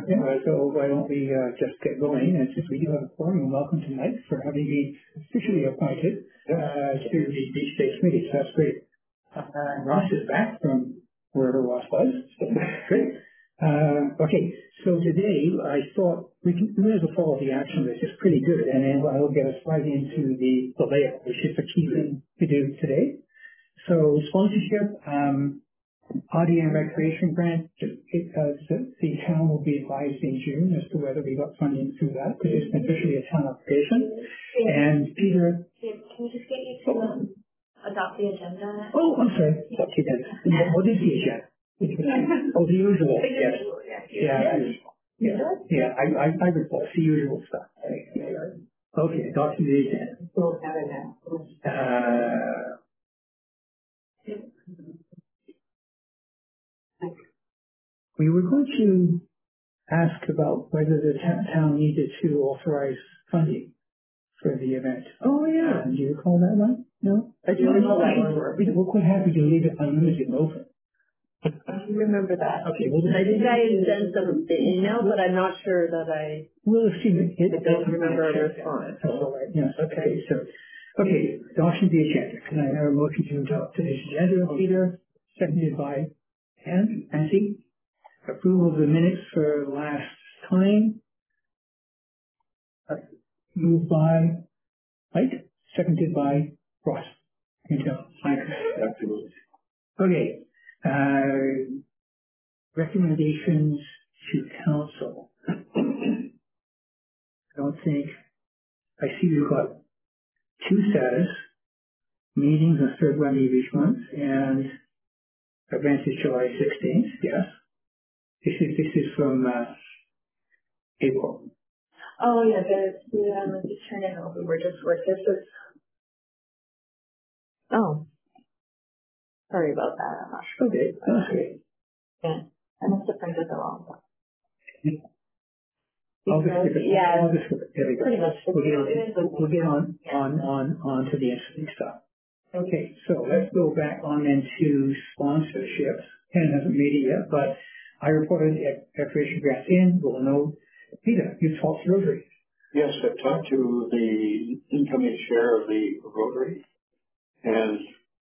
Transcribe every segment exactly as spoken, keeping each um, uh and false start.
Yeah, so why don't we uh, just get going? And since we do have a forum, welcome to Mike for having been officially appointed uh, to the Beach Day Committee. So that's great. Uh, Ross is back from wherever Ross was. So great. Uh, okay, so today I thought we can we may as well follow the action list. It's pretty good, and then I'll get us right into the, the layout, which is the key thing to do today. So sponsorship. Um, Party and Recreation Grant, it, uh, the, the town will be advised in June as to whether we got funding through that, because it's officially a town application. And Peter... Can we just get you to um, adopt the agenda? Oh, I'm sorry. Adopt the agenda. What is the agenda? Oh, the usual. Yes. Yeah. Yeah. Yeah. I, I, I report the usual stuff. Okay. Adopt the agenda. Uh, we were going to ask about whether the t- town needed to authorize funding for the event. Oh, yeah. Uh, do you recall that one? No? I do recall that one. We, we're quite happy to leave it unlimited and open. I remember that. Okay. Well, I think I sent them the email, but I'm not sure that I... We'll assume it. I don't remember a response. That's all right. Yes. Okay. So, okay. Adoption of the agenda. Can I have a motion to adopt today's agenda? Peter, seconded by Ann, Nancy. Approval of the minutes for last time. Uh, moved by Mike, seconded by Ross. You can tell. Absolutely. Okay. Uh, recommendations to council. I don't think, I see we've got two status, meetings on third Monday of each month, and events is July sixteenth, yes. This is, this is from uh, April. Oh, yeah, the, the, um, let me turn it over. We're just, we're, this is, oh, sorry about that. I'm not sure. Okay, that's great. Yeah, I must have printed the wrong one. I'll just skip it. Yeah, I'll just skip it. There we go. pretty much. We'll get on, we'll get on, on, on, on to the interesting stuff. Okay, so let's go back on into sponsorships. Ken hasn't made it yet, but I reported the recreation grants in. We'll know. Peter, you talked Rotary. Yes, I've talked to the incoming chair of the Rotary, and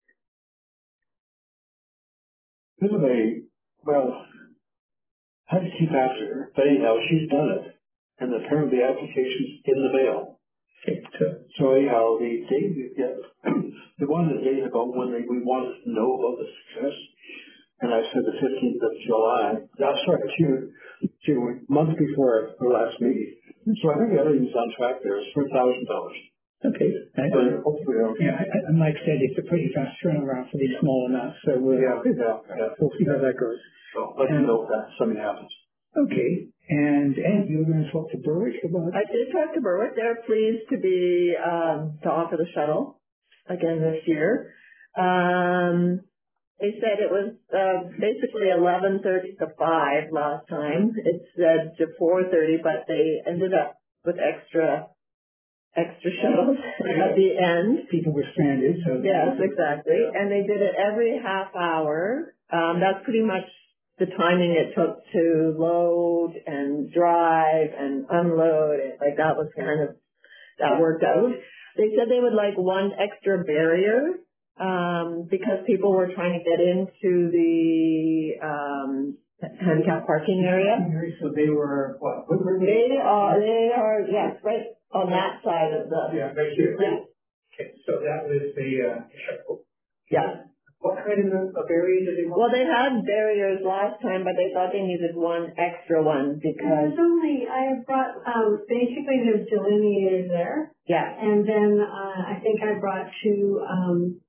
bit of a, well, how to keep after her. But anyhow, she's done it, and apparently the application's in the mail. Okay, so, so anyhow, the date we get, they wanted a date about when they, we wanted to know about the success, and I said the fifteenth of July. No, sorry, June, June, month before our last meeting. So I think everything's on track there. It's for a thousand dollars. Okay. So hopefully, okay. Yeah, I, I, Mike said it's a pretty fast turnaround for these small amounts, so we'll, yeah, yeah, yeah. we'll see how that goes. So let me know if that something happens. Okay. And Ed, you were going to talk to Berwick about? I did talk to Berwick. They're pleased to be um, to offer the shuttle again this year. Um, they said it was uh, basically eleven thirty to five last time. It said to four thirty, but they ended up with extra extra shuttles at the end. People were stranded. So yes, exactly. And they did it every half hour. Um, that's pretty much the timing it took to load and drive and unload. Like that was kind of, that worked out. They said they would like one extra barrier um, because people were trying to get into the um, handicap parking area. So they were, what? They are, they are, yes, right on that side of the... Yeah, right here. Yeah. Okay, so that was the uh, shuttle. Yeah. What kind of a barrier did they want? Well, they had barriers last time, but they thought they needed one extra one because... There's only, I brought, um, basically there's delineators there. Yeah. And then uh, I think I brought two um,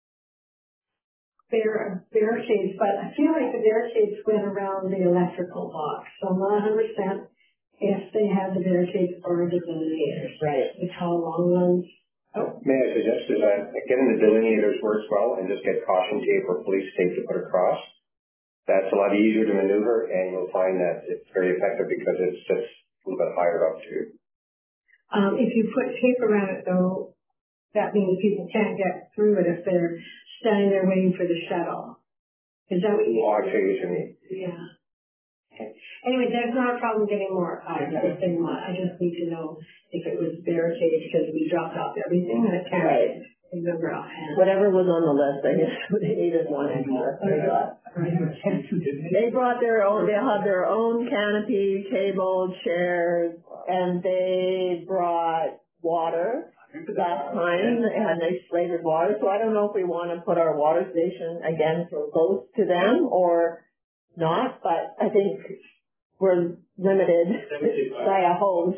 bar- barricades, but I feel like the barricades went around the electrical box. So I'm not one hundred percent if they had the barricades or the delineators. Right. The tall, long ones. Oh. May I suggest is that getting the delineators works well and just get caution tape or police tape to put across. That's a lot easier to maneuver, and you'll find that it's very effective because it's just a little bit higher up too. Um, if you put tape around it, though, that means people can't get through it if they're standing there waiting for the shuttle. Is that what you Oh, I see what you mean. Yeah. Okay. Anyway, there's not a problem getting more. I just didn't want, I just need to know if it was barricaded because we dropped off everything and I can't Right. remember offhand. Whatever was on the list, I guess they needed one extra. They brought their own, they had their own canopy, table, chairs, and they brought water last time, and they flavored water. So I don't know if we want to put our water station again so close to them or not, but I think we're limited by a hose.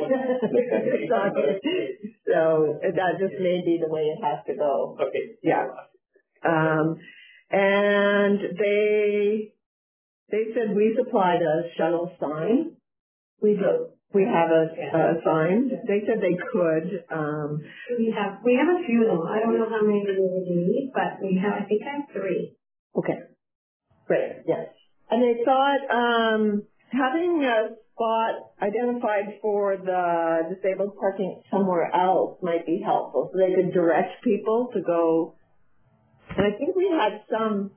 So that just may be the way it has to go. Okay. Yeah. Um, and they they said we supplied a shuttle sign. We do. We have a, a sign. They said they could. Um, We have, we have a few of them. I don't know how many we would need, but we have, I think I have three. okay. Great. Yes. And they thought um, having a spot identified for the disabled parking somewhere else might be helpful, so they could direct people to go. And I think we had some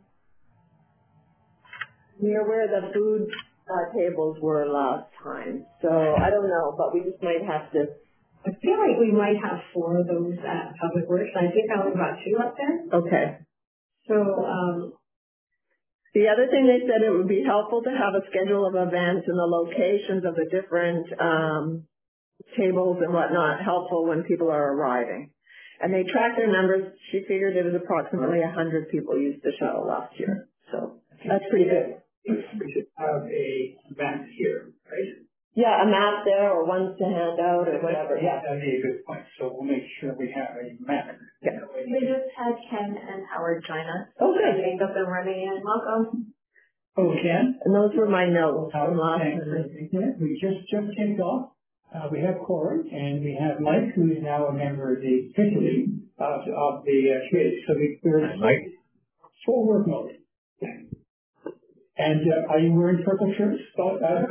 near where the food uh, tables were last time. So I don't know, but we just might have to. I feel like we might have four of those at Public Works. I think I only got two up there. Okay. So, um, The other thing they said, it would be helpful to have a schedule of events and the locations of the different um, tables and whatnot helpful when people are arriving. And they tracked their numbers. She figured it was approximately one hundred people used the shuttle last year. So that's pretty good. We should have a map here, right? Yeah, a map there or ones to hand out or whatever. Yeah. That'd be a good point. So we'll make sure we have a map. Yeah. We just had Ken and Howard join us. Oh, good. They've been running in. Welcome. Oh, Ken? And those were my notes from last Thanks. time. We just, just kicked off. Uh, we have Corey and we have Mike, who is now a member of the, officially, of, of the uh, committee. So we, we're Mike? full work mode. And uh, are you wearing purple shirts? Oh, uh,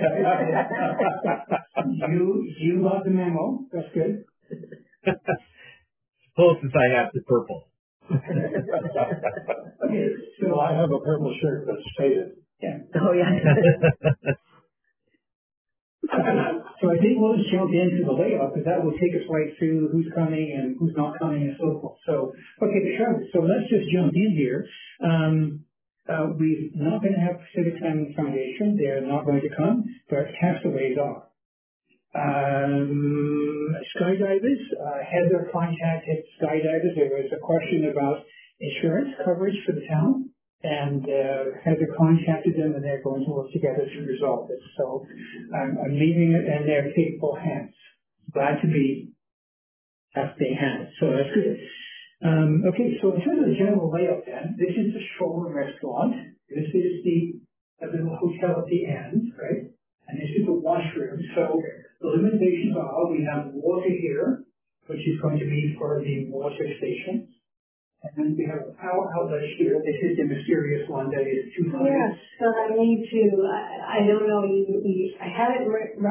you, you got the memo. That's good. Closest I have to purple. Okay, so So I have a purple shirt that's faded. yeah. Oh, yeah. So I think we'll just jump into the layout because that will take us right through who's coming and who's not coming and so forth. So, okay, sure. So let's just jump in here. Um, uh, we're not going to have Pacific Salmon Foundation. They're not going to come, but castaways are. Um, skydivers, uh, Heather contacted skydivers. There was a question about insurance coverage for the town. And uh, Heather contacted them, and they're going to work together to resolve this. So I'm, I'm leaving it in their capable hands. Glad to be at their hands. So that's good. Um, okay, so in terms of the general layout then, this is the shoulder restaurant. This is the a little hotel at the end, right? And this is the washroom. So the limitations are we have water here, which is going to be for the water station. And then we have a power outlet here. This is the mysterious one that is two hundred. yes, so I need to, I, I don't know, you, you, I had it written,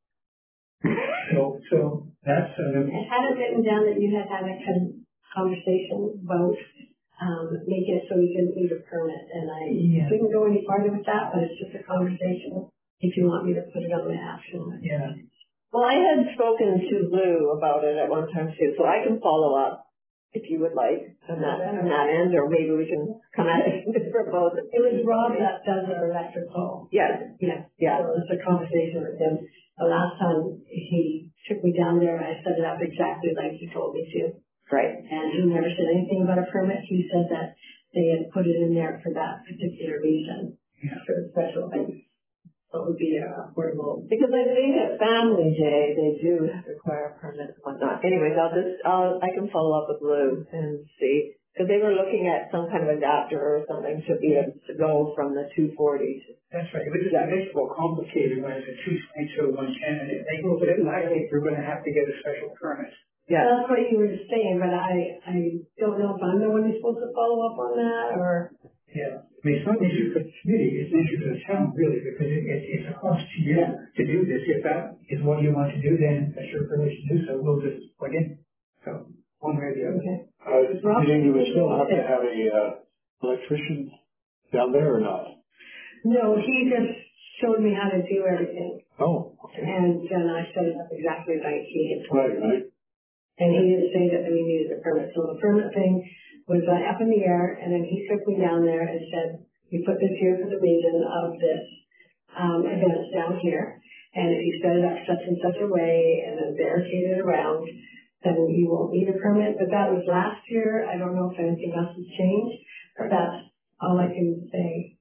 So, so that's, uh, I had it written down that you had had a con- conversation about, um, make it so you can need a permit. And I Yeah. didn't go any farther with that, but it's just a conversation if you want me to put it on the action. yeah. Well, I had spoken to Lou about it at one time too, so I can follow up if you would like on that, on that end, or maybe we can come at it for both. It was Rob that does our electrical. Yes, Yeah. yeah. So it's a conversation with him. The last time he took me down there, I set it up exactly like he told me to. Right. And he never said anything about a permit. He said that they had put it in there for that particular reason, Yeah. for a special thing. So it would be uh, affordable. Because I think at Family Day, they do require a permit and whatnot. Anyways, I'll just, I'll, I can follow up with Lou and see. Because they were looking at some kind of adapter or something to be able to go from the two forty to. That's right. But it's a bit more complicated when it's a two twenty-two, one ten, and it, they move it, I think we're going to have to get a special permit. Yeah. That's what you were saying, but I, I don't know if I'm the one who's supposed to follow up on that or. Yeah. I mean, it's not an issue for the community, it's an issue for the town, really, because it, it, it's a cost to you to do this. If that is what you want to do, then that's your permission to do so. We'll just plug in. So, one way or the other. Okay. Uh, do you think you would still have to have a, uh, electrician down there or not? No, he just showed me how to do everything. Oh, okay. And then I set it up exactly like he had told Right, me. right. And he didn't say that we needed a permit. So the permit thing was uh, up in the air, and then he took me down there and said, "We put this here for the reason of this um, event down here. And if you set it up such and such a way and then barricade it around, then you won't need a permit." But that was last year. I don't know if anything else has changed. But that's all I can say,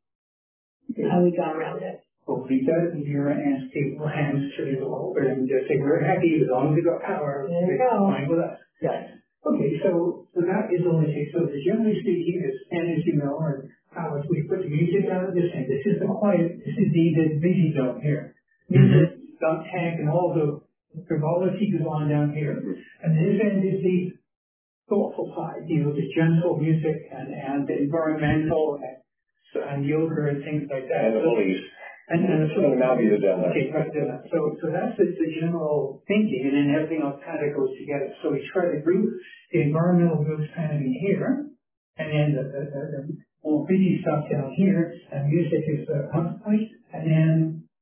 how we got around it. Well, leave that in here and state will hands to the wall and just say, we're happy as long as we got power. There you it's go. fine with us. Yes. Okay, so, so that is only, so generally speaking, as, and as you know, or how as we put the music down, this thing, this is the quiet, this is the, the busy zone here. Music, dump tank, and all the frivolity goes on down here. And this end is the thoughtful side, you know, the gentle music and, and the environmental and, and yoga and things like that. And the police. And, and So the Mounties are down there. Okay, right there. So, so that's the, the general thinking, and then everything else kind of goes together. So we try to group the environmental groups kind of in here, and then the, the, the, the more busy stuff down here, and music is the one point, and then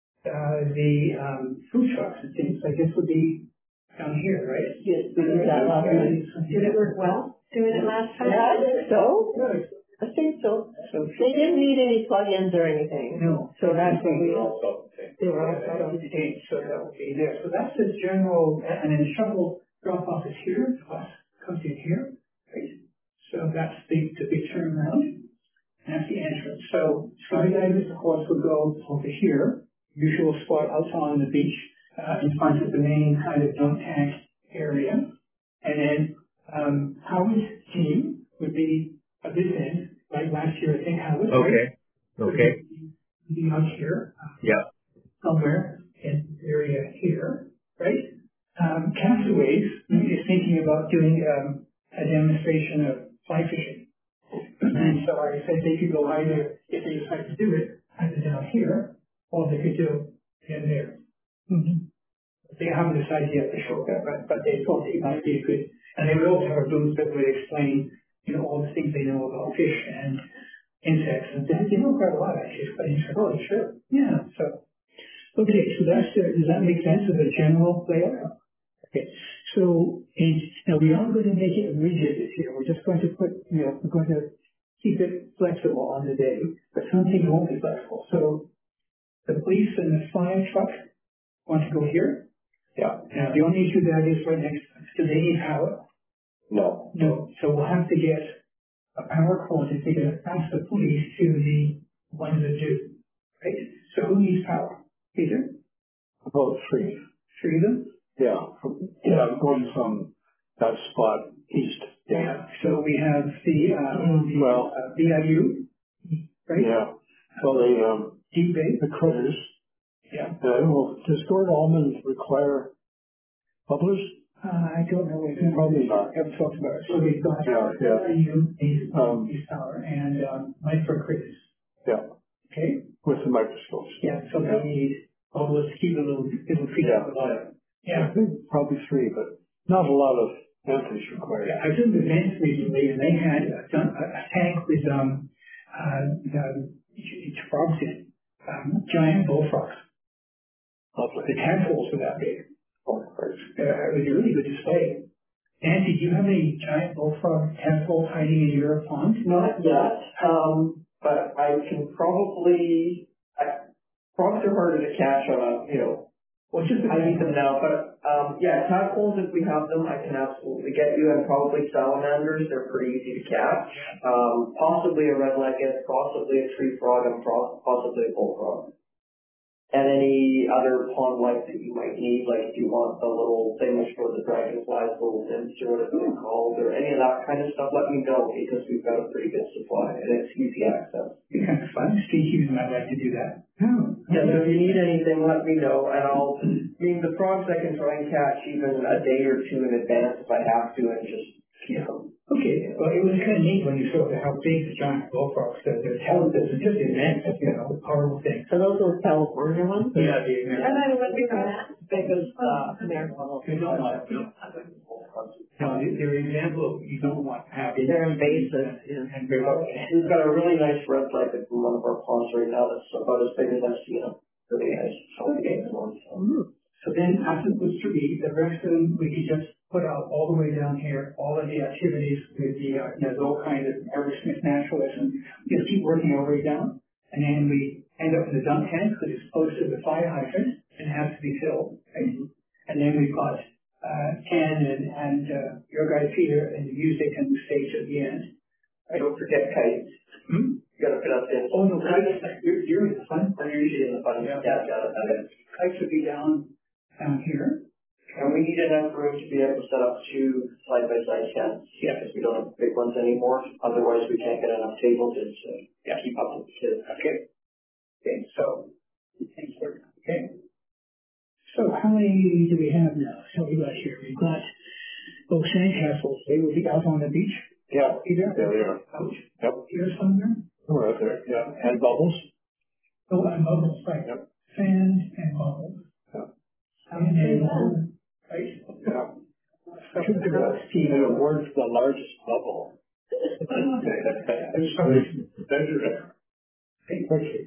uh, the um, food trucks and things like this would be down here, right? Yes, we did that last night. Did it work well doing it last time? Yeah, I think so. Good. I think so. So They didn't need any plug-ins or anything. no, So that's what we, They're all self-contained. they were all Yeah, self so that would be there. So that's the general, and then the shuttle drop off is here, the bus comes in here, right? So that's the, the big turnaround, and that's the entrance. So skydivers, of course, would go over here, usual spot out on the beach, uh, in front of the main kind of dump tank area. And then, um, Howard's team would be at this end, like last year, I think Howard, right? Okay. Okay. Be out here. uh, Yeah. Somewhere in the area here, right? Um, Castaways is thinking about doing um, a demonstration of fly fishing. And so I said they could go either, if they decide to do it, either down here, or they could do it in there. Mm-hmm. They haven't decided yet for sure, but, but they thought it might be a good, and they would also have a booth that would explain, you know, all the things they know about fish and insects, and they, they know quite a lot actually. It's quite interesting. Oh, sure. Yeah, so. Okay, so that's, uh, does that make sense as a general layout? Okay, so and, now we aren't going to make it rigid this year. We're just going to put, you know, we're going to keep it flexible on the day, but some things won't be flexible. So the police and the fire truck want to go here. Yeah. Now the only issue that is right next, do they need power? No. No. So we'll have to get a power cord to take it past the police to the ones that do. Right? So who needs power? Peter? About three. Three of them? Yeah. From, yeah, going from that spot east. Yeah. So we have the, uh, the Well, uh, V I U, right? yeah. So the, um, Deep Bay. the critters. Yeah. Uh, well, does Gord Almond require bubblers? Uh, I don't know. We Probably not. haven't talked about it. So we've got Yeah, yeah. V I U, East, Um, East Tower, and um, micro critters. Yeah. Okay. With the microscopes. Yeah. So they need bubblers to keep a little, little creature alive. Yeah. I think probably three, but not a lot of anthrax required. Yeah, I did events recently, and they had a, a, a tank with um, uh, um, frogs in, um, giant bullfrogs. Lovely. The tadpoles were that big. Oh, uh, it was a really good display. Nancy, do you have any giant bullfrog tadpoles hiding in your pond? not yet, um, but I can probably, I, frogs are harder to catch on a, you know, Well, just I need them now, but, um, yeah, tadpoles, if we have them, I can absolutely get you, and probably salamanders, they're pretty easy to catch. Um, possibly a red-legged, possibly a tree frog, and pro- possibly a bullfrog. And any other pond life that you might need, like if you want the little thing which for the dragonflies, little nymphs, or whatever they're called, or any of that kind of stuff, let me know, because we've got a pretty good supply, and it's easy access. It'd be kind of fun. Species might like to do that. Oh, Yeah, so if you need anything, let me know, and I'll, I mean, the frogs I can try and catch even a day or two in advance if I have to, and just, you know. Okay, well, it was kind of neat when you saw how big the giant bullfrogs, the, the talented, it's just immense, you know, horrible thing. So those are California ones? Yeah, the And American. I went through that. Big as, uh, American. You don't want, no, they- they're an example of you don't want to have. They're invasive, yeah. And very well. We've got a really nice red-legged from one of our ponds right now that's about as big as I've seen them. really nice. Okay. So then after the three, the rest of them, we could just put out all the way down here, all of the activities with the, uh, you know, all kind of Eversmith naturalism. Just keep working our way down. And then we end up in the dump tank, which is close to the fire hydrant and has to be filled. Right? And then we've got, uh, Ken and, and, uh, your guy Peter and the music and the stage at the end. Right? Don't forget kites. Hmm? You gotta put up this. Oh, no, kites, you're, you're in the fun. I'm usually in the fun. Yeah. Yeah, got it. Okay. Kites would be down, down here. And we need enough room to be able to set up two side-by-side stands. Yeah. Because we don't have big ones anymore. Otherwise, we can't get enough tables to uh, keep up with the kids. Okay. Okay, so, okay. So how many do we have now? So we got here, we've got, oh, sandcastles, they will be out on the beach. Yeah. Either. There they are. Out. Yep. Here somewhere. We're out there. Yeah. And bubbles. Oh, and bubbles, right. Yep. Sand and bubbles. Yeah. And then, right? Yeah. I think the rest, The award's the largest bubble. Measure it. okay.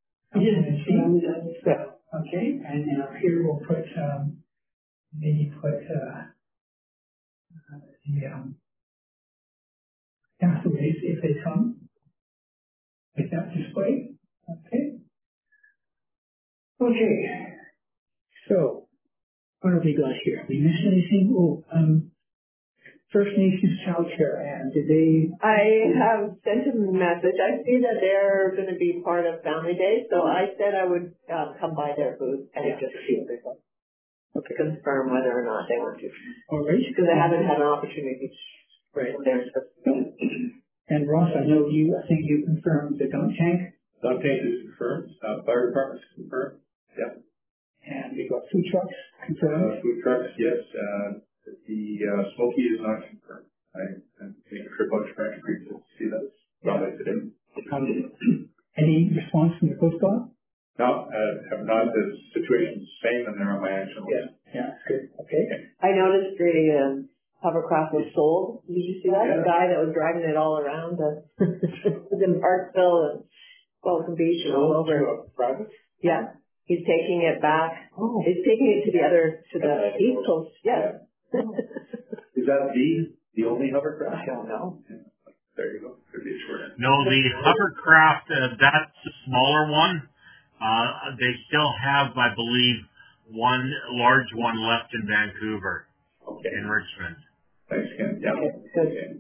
Yeah. Okay, and then up here we'll put, um, maybe put, uh, uh, the, um, castaways if they come. Like that display. Okay. Okay. So, what have we got here? We missed anything? Oh, um, First Nations Child Care, and did they? I have sent him a message. I see that they're going to be part of Family Day, so I said I would um, come by their booth and Yeah. just see what they want. Okay. Confirm whether or not they want to. All right. Because I haven't had an opportunity to. Right. There's And Ross, I know you, I think you confirmed the dump tank. Dump tank is confirmed. Uh, fire department's confirmed. Yeah. And we got food trucks confirmed. Uh, food trucks, yes. Uh, the uh, Smoky is not confirmed. I, I think a trip out to French Creek to see that. Probably today. Um, any response from the Coast Guard? No, uh, have not. The situation's the same and they're on my action list. Yeah, yeah, that's good. Okay. I noticed the um, hovercraft was sold. Did you see that? Yeah. The guy that was driving it all around the was in Parkville and Welcome Beach and all over. To a private? Yeah. He's taking it back. Oh. He's taking it to the other, to the Yeah. East Coast. Yes. Is that the, the only hovercraft? I don't know. Yeah. There you go. Could be a short answer. No, the hovercraft, uh, that's the smaller one. Uh, they still have, I believe, one large one left in Vancouver, Okay. in Richmond. Thanks, Ken. Yeah. Okay.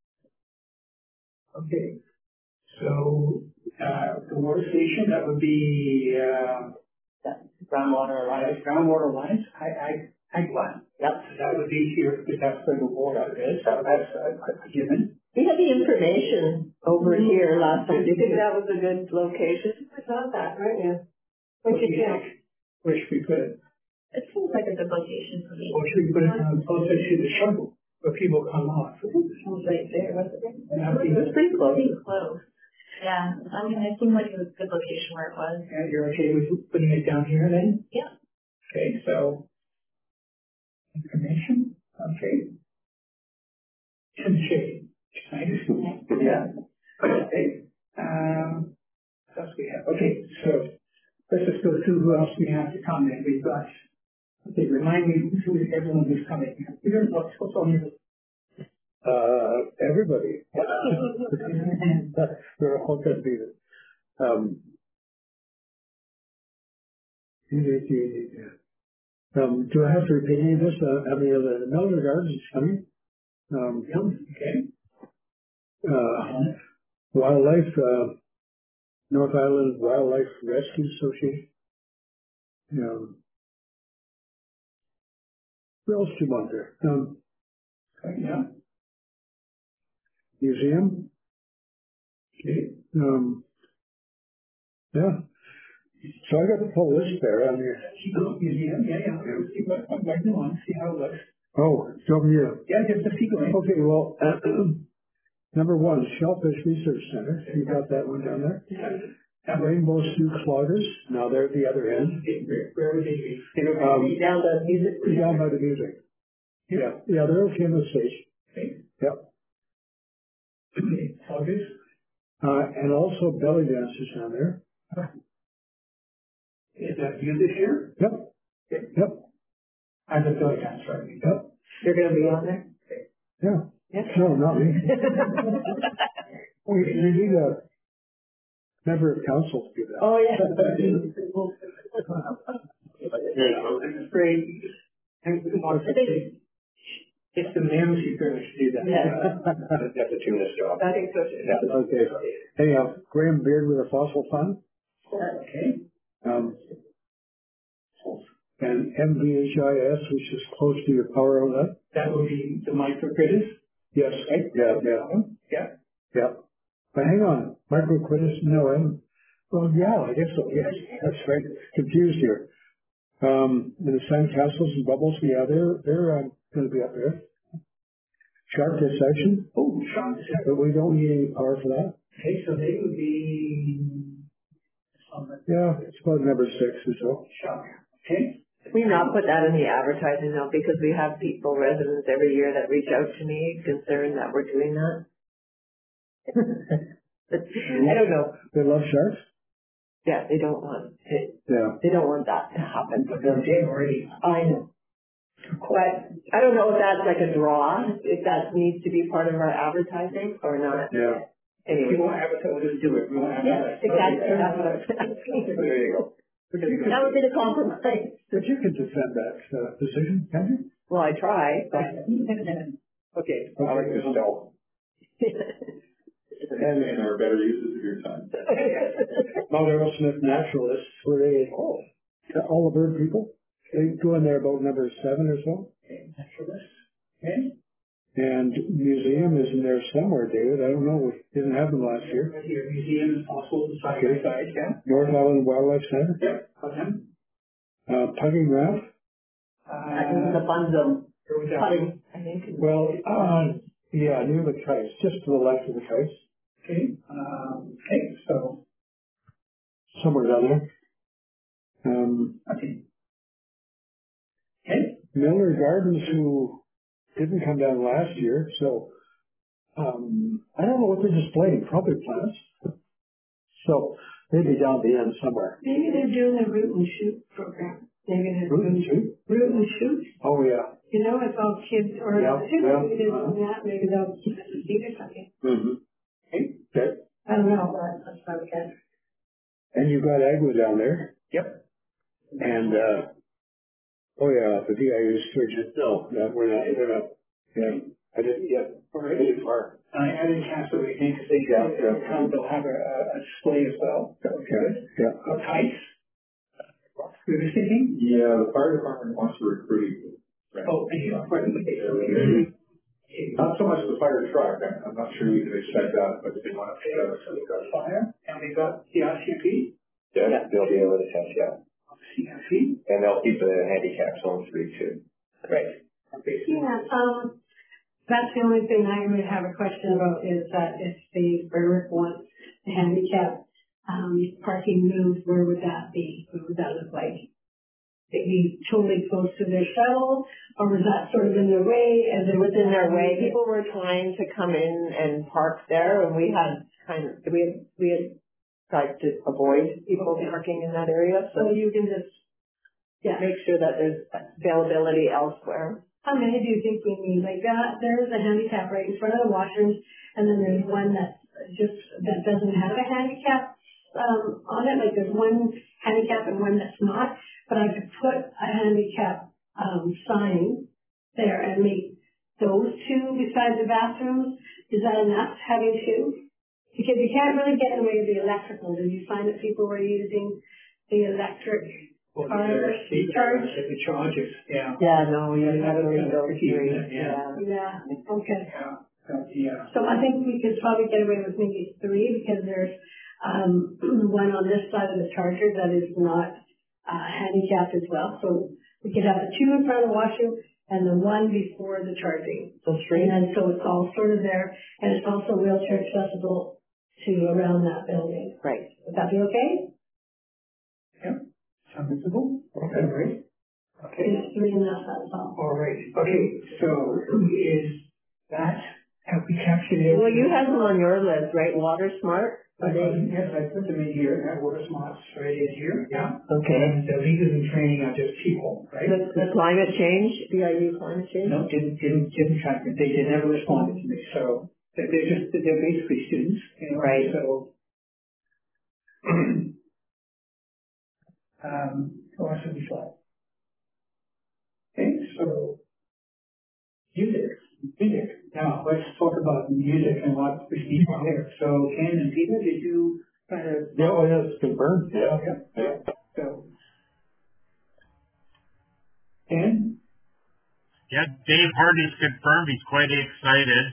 Okay. So, uh, the water station, that would be, uh, Groundwater Alliance. groundwater lines, I, I, I line. Yep. So that would be here because that's where the water is. So that's a, a given. We had the information over here last time. Do you think that was a good location? I thought that, right? Yeah. What do you think? Where should we put it? It seems like a good location for me. Or should we put it um, closer to the shuttle where people come off? It was right there, wasn't it? That would be It was pretty close. Pretty close. Yeah, I mean, it seemed like it was a good location where it was. Yeah, you're okay with putting it down here then? Yeah. Okay, so information, okay. In the shade. Nice. Yeah. Okay. Um, what else we have? Okay, so let's just go through who else we have to comment. We've got, okay, remind me who is everyone who's coming. Peter, what's, what's on your Uh, everybody. They're all going to be there. Um, um, do I have to repeat any of this? Uh, how many of the Melville Gardens is coming? Um, okay. uh, Wildlife, uh, North Island Wildlife Rescue Association. Um, what else do you want there? Um, Yeah. museum. Okay. Um, yeah. So I got the full list there on your. Museum, yeah, yeah. See what, what, what you want, see how it looks. Oh, show me. Uh, Yeah, just a few going. okay, well, number one, Shellfish Research Center. You got that one down there. Yeah. Rainbow Sioux Cloggers. Now they're at the other end. Where, where would they be? Um, Down the music. down by the music. Yeah, yeah, they're okay on the stage. Okay. Yep. Okay, August. Uh, and also belly dancers down there. Is that you this year? Yep. Yep. As a village councilor. Yep. You're gonna be on there? Yeah. Yes. No, not me. we, we need a member of council to do that. Oh, yeah. Great. And it's the mayor's secret to do that. Yeah. That's a two-minute job. I think so too. Yeah. Okay. Anyhow, Graham Beard with a fossil fund. Okay. Um, and M V H I S, which is close to your power outlet. That will be the microcredit. Yes. Right? Yeah, yeah. Yeah. Yeah. But hang on, microcredits, no, I'm, well, yeah, I guess so, yes, that's right, confused here. Um, the sandcastles and bubbles, yeah, they're, they're, um, gonna be up there. Sharp dissection, Oh, Sean, but we don't need any power for that. okay, so they would be. Yeah, it's about number six or so. Sean, okay. Can we not put that in the advertising though, because we have people, residents every year that reach out to me concerned that we're doing that. I don't know. They love sharks? Yeah, they don't want it. Yeah. They don't want that to happen. But they're dead already. I know. But I don't know if that's like a draw, if that needs to be part of our advertising or not. Yeah. If Anyway. you want to advertise, we'll just do it. We won't Yeah, advertise. exactly. That's what I was asking. There you go. That would be the compromise. But you can defend that, uh, decision, can't you? Well, I try, but. Okay. I like this still. And And our better uses of your time. Mount Arrowsmith Naturalists, were they, oh, all the bird people? They go in there about number seven or so. Okay, naturalist. Okay. And museum is in there somewhere, David. I don't know. We didn't have them last year. Your museum is also side by side, yeah. North Island Wildlife Center. Yep. Okay. Uh, Pugging Raft. That is the fun zone. Where was that? Putting, I think. Well, uh, yeah, near the kites, just to the left of the kites. Okay. Um, okay. So. Somewhere down there. Um, Okay. Okay. Miller Gardens, who didn't come down last year, so um, I don't know what they're displaying. Probably plants. So maybe down the end somewhere. Maybe they're doing the root and shoot program. Maybe they're Root and doing shoot? root and shoot. Oh yeah. You know, it's all kids or Yeah, you yeah. know, maybe they're doing that. Maybe they'll keep it a seed or something. Mm-hmm. Okay. I don't know, but that's what I guess. And you've got Agua down there. Yep. And uh, oh yeah, the V I U sturgeon. No, no, we're not. We're not. Yeah, I didn't yet. All right. Too far. I added Castle Weekend because they, Yeah, yeah. they'll come, they'll have a, a display as well. That would be Yeah, good. yeah. Uh, kites. We were thinking. Yeah, the fire department wants to recruit. Oh, and you are part of the. Not so much the fire truck, I'm, I'm not sure we can expect that, but they want to pick up So we've got fire, and we've got the R C P, Yeah, they'll be able to test, yeah. C R P. And they'll keep the handicap zone free too. Right. Okay. So Yeah, um, that's the only thing I would have a question about is that if the Berwick wants the handicap, um, parking moved, where would that be? What would that look like? Would it be totally close to their shuttle, or was that sort of in their way? As It was in their way. People were trying to come in and park there, and we had kind of, we had, we had tried to avoid people parking in that area, So so you can just, yeah. make sure that there's availability elsewhere. How many do you think we need? Like that, there's a handicap right in front of the washrooms, and then there's one that's just, that doesn't have a handicap, um, on it. Like there's one handicap and one that's not, but I could put a handicap, um, sign there and make those two beside the bathrooms. Is that enough, having two? Because you can't really get in the way of the electrical. Did you find that people were using the electric well, cars the to charge? the charges, yeah. Yeah, no, we Yeah, had to that's leave kind of those tricky, three, isn't it? Yeah. yeah. Yeah, okay. Yeah. So, yeah. So I think we could probably get away with maybe three because there's um, one on this side of the charger that is not uh, handicapped as well. So we could have the two in front of the washroom and the one before the charging. So three. And then so it's all sort of there, and it's also wheelchair accessible to around that building. Right. Would that be okay? Yeah. Sounds reasonable. Okay. All right. Okay. It's three and that's that's all. All right. Okay. So is that, have we captured it? Well, you had them on your list, right? Water Smart? I, yes, I put them in here, that works smart, right in here, yeah. Okay. And the leaders in training are just people, right? The, the climate change, B I U climate change? No, didn't, didn't, didn't track it. They, they never responded to me. So they're they're just, they're basically students, you know, Right. so, um, what else have we got? Okay, so music, music. Now let's talk about music and what we need from there. So Ken and Peter, did you kind of? Yeah, oh, yeah, it's confirmed. Yeah. Yeah. Yeah. So, Ken? Yeah, Dave Hardy's confirmed. He's quite excited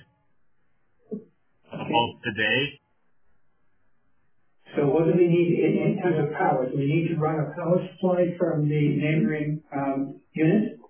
about today. So what do we need in, in terms of power? Do we need to run a power supply from the neighboring um, unit?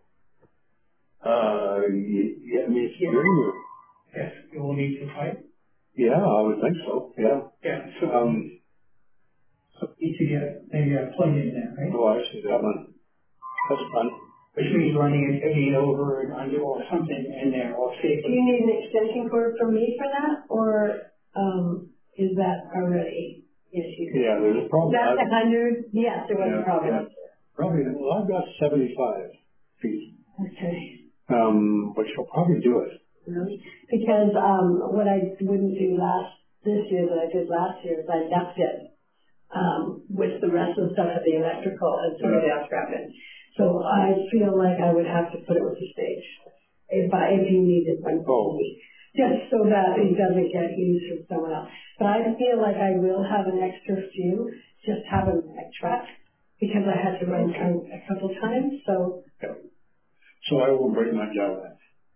Uh, y- yeah, I mean, it's very, Yes, you will need to pipe. yeah, I would think so. Yeah. Yeah, so Um, so need to get a uh, plug in there, right? oh, I see that one. That's fun. Which means running it taking it over and under or something in there or Do safely. you need an extension cord from me for that, or, um, is that already issued? Yeah, there's a problem. That's I've- a hundred, yes, there was Yeah, a problem. yeah. Probably, well, I've got seventy-five feet, Okay. um, which will probably do it. Really? Because, um, what I wouldn't do last, this year that I did last year is I left it, um, with the rest of the stuff of the electrical and somebody else grabbed it. So I feel like I would have to put it with the stage if I, if you needed one Oh. from me. Just so that it doesn't get used from someone else. But I feel like I will have an extra few, just have them in my truck, because I had to run through a couple times, so. So I will bring my javelin.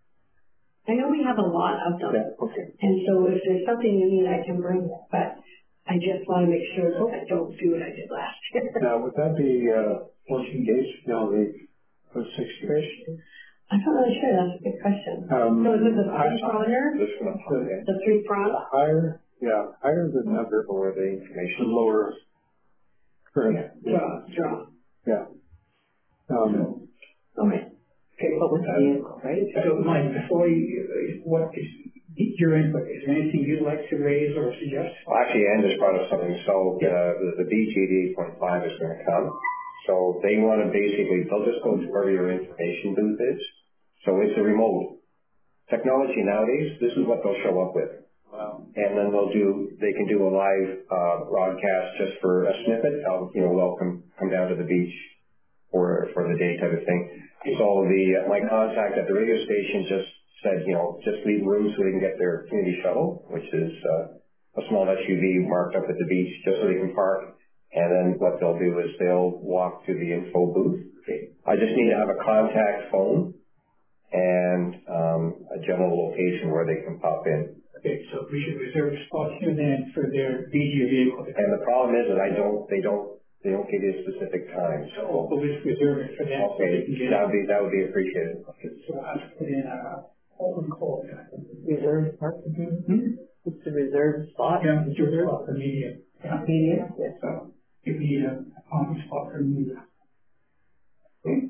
I know we have a lot of them. Yeah, okay. And so if there's something you need, I can bring it, but I just want to make sure that I don't do what I did last year. Now, would that be, uh, fourteen gauge? No, the, the six gauge? I'm not really sure, that's a good question. Um, So is it the I- three pronged? This one, okay. The three pronged? Higher, yeah, higher the number, For the the information. lower current. Draw, draw. Yeah. Um, Okay. Okay, but with the vehicle, right? So Mike, before you, uh, what is your input? Is there anything you'd like to raise or suggest? Well, actually, Ann just brought up something. So uh, the, the B G eighty-eight point five is going to come. So they want to basically, they'll just go to wherever your information booth is. So it's a remote. Technology nowadays, this is what they'll show up with. wow. And then they'll do, they can do a live uh, broadcast just for a snippet of, you know, welcome, come down to the beach for, for the day type of thing. So the, uh, my contact at the radio station just said, you know, just leave room so they can get their community shuttle, which is uh, a small S U V marked up at the beach just so they can park. And then what they'll do is they'll walk to the info booth. I just need to have a contact phone and um, a general location where they can pop in. Okay, so we should reserve spots here then for their B G vehicle. And the problem is that I don't, they don't, they don't give you a specific time. So we'll just reserve it for them. so they Okay, can get that it. would be, that would be appreciated. Okay, so I'll have to put in a open call. Reserve parking. Hmm? It's the reserve spot. Yeah, it's reserved for the media. Yeah. Media. So if we need a parking spot for media. Okay.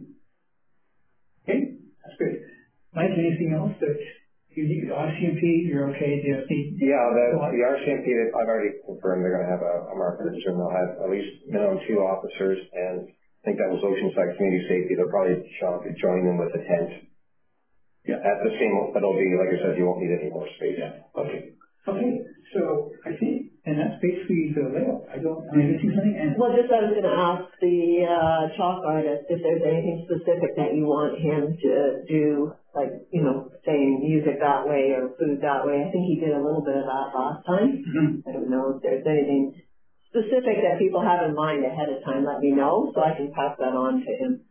Okay, that's good. Mike, anything else that you need? R C M P, you're okay, do you need? Yeah, the, the R C M P, I've already confirmed they're going to have a, a marketer, and they'll have at least minimum two officers, and I think that was Oceanside Community Safety. They'll probably join join them with a tent. Yeah. At the same, but it'll be, like I said, you won't need any more space. Yeah, okay. Okay, so I think, and that's basically the layout. I don't, I mean, this is something, and Well, just I was going to ask the uh, chalk artist if there's anything specific that you want him to do, like, you know, saying music that way or food that way. I think he did a little bit of that last time. Mhm. I don't know if there's anything specific that people have in mind ahead of time. Let me know so I can pass that on to him.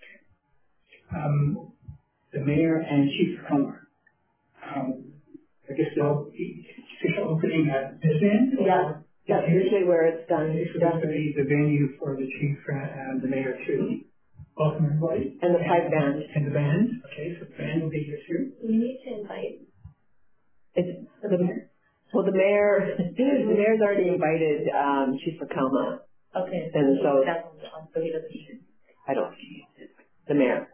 um, the mayor and chief plumber. Um, I guess they'll be official opening at this end? or- Yeah, that's usually where it's done. Okay, so this will be the venue for the chief and the mayor too. Welcome everybody. And the pipe band. And the band, okay, so the band will be here too. We need to invite It's the mayor. Well, the mayor, the mayor's already invited um, Chief McComa, Okay. and so That's on, so he doesn't need I don't. The mayor.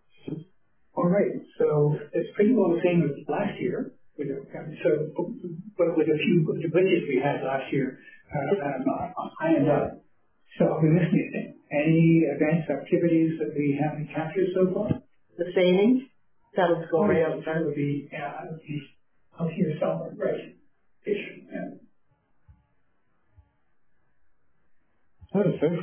All right, so it's pretty well the same as last year. We don't have- So but with a few of the budgets we had last year, uh, um, ironed up. So are we missing anything? Any events, activities that we haven't captured so far? The seining, that was Oh, going yeah, on. that would be, yeah, that would be out here somewhere, right? Fish, yeah. That's it.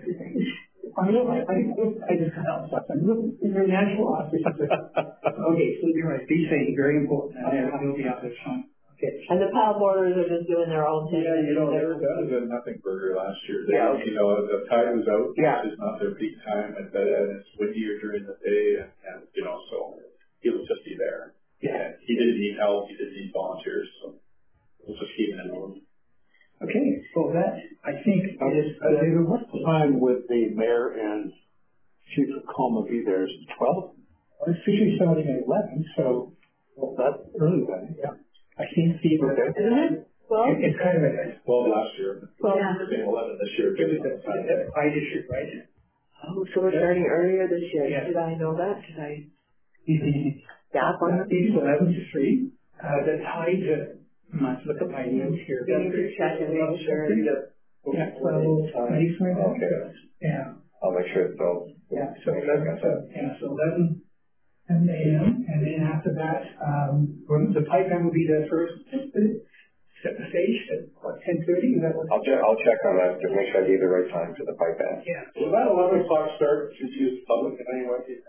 I know, I, I, I just kind of stuff. I'm looking, you're natural officer. Okay, so you're right, these things are very important. I, I will be out this time. Okay. And the pile boarders are just doing their own thing. Yeah, you know, they were down at Nothing Burger last year. They, Yeah. You know, the tide was out. Yeah. It's not their peak time, and, and it's windier during the day, and, and you know, so he'll just be there. Yeah. And he didn't need help. He didn't need volunteers, so we'll just keep it in moving. Okay, so that, I think, I is, just, I think what time would the mayor and chief of coma be there? Is it twelve? it's usually starting at eleven, so, Well, that's early then, yeah. I think the, Okay. Isn't it? Well, it- it's kind of a, Twelve last year. well, It's been eleven this year. it was a, a fight issue, right? oh, so we're starting earlier this year. Yeah. Did I know that? Did I The, gap on it? It's eleven to three, uh, the tides, uh, must look at my notes here. We need to check and make sure. Yeah, twelve, twenty-five, yeah, I'll make sure it's all. yeah, so eleven, so, yeah, so eleven a m, and then after that, um, when the pipeline will be the first, set the stage at, what, ten thirty, is that what? I'll check, I'll check on that to make sure I gave the right time to the pipe band. Yeah. Will that eleven o'clock start confuse the public in any way?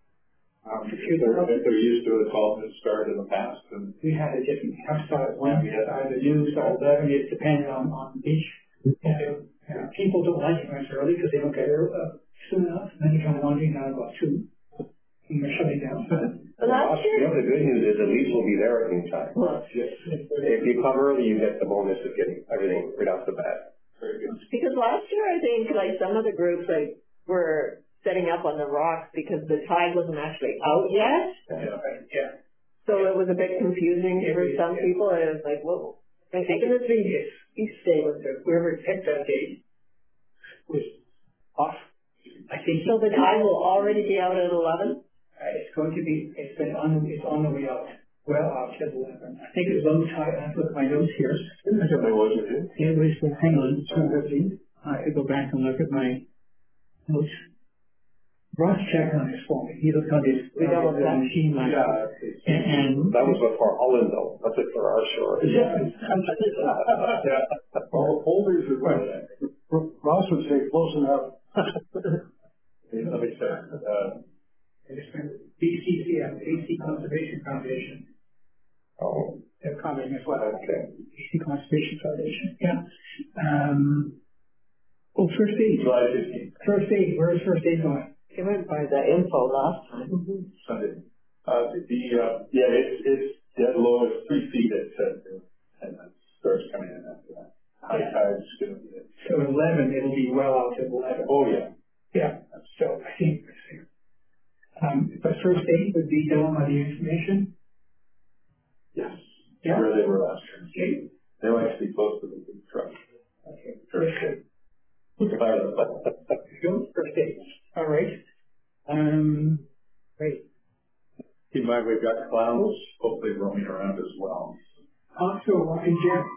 Um, if they're, if they're used to a twelve minute start in the past, and We had a different, I'm sorry, when we had either noon or eleven, it depended on, on each. And, uh, people don't like it when it's early because they don't get there, uh, soon enough, and then you come wandering down about two, and they're shutting down. But last You year, know, the good news is the leaves will be there at any time. well, If you come early, you get the bonus of getting everything right off the bat. very good. because last year I think like some of the groups like were setting up on the rocks because the tide wasn't actually out yet. Yeah. Yeah. So it was a bit confusing for some people. It was like, whoa, I think this be East State. Whoever picked that date was off. I think. So the tide will already be out at eleven? Uh, it's going to be, it's been on, it's on the way out, well out at eleven. I think it's low tide, I have to look at my notes here. What was it? It was, uh, hang on, two fifteen. I could go back and look at my notes. Ross checked on this for me. He looked on his, We double uh, checked. machine last Yeah. and, and That was before Holland though. That's it for our shore. yeah. Yeah. Well, holders are what? Ross would say close enough. Let me say, uh, It's been B C C F, B C Conservation Foundation. Oh, They're coming as well. okay. B C Conservation Foundation, yeah. Um, oh, first aid. July fifteenth, First aid, where's first aid going? He went by the info last time. Sunday. Uh, the, uh, yeah, it's, it's dead low, it's three feet at ten, and then starts coming in after that. High tide's gonna be it. So eleven, it'll be well out at eleven. Oh, yeah. Yeah, so I think, um, but first aid would be done by the information. Yes. Yeah. Where they were last year. Okay. They like to be close to the big truck. Okay, very good. Pilot. Go, first aid, all right. Um, great. Keep in mind, we've got clowns hopefully roaming around as well. Also, Ryan Jeff,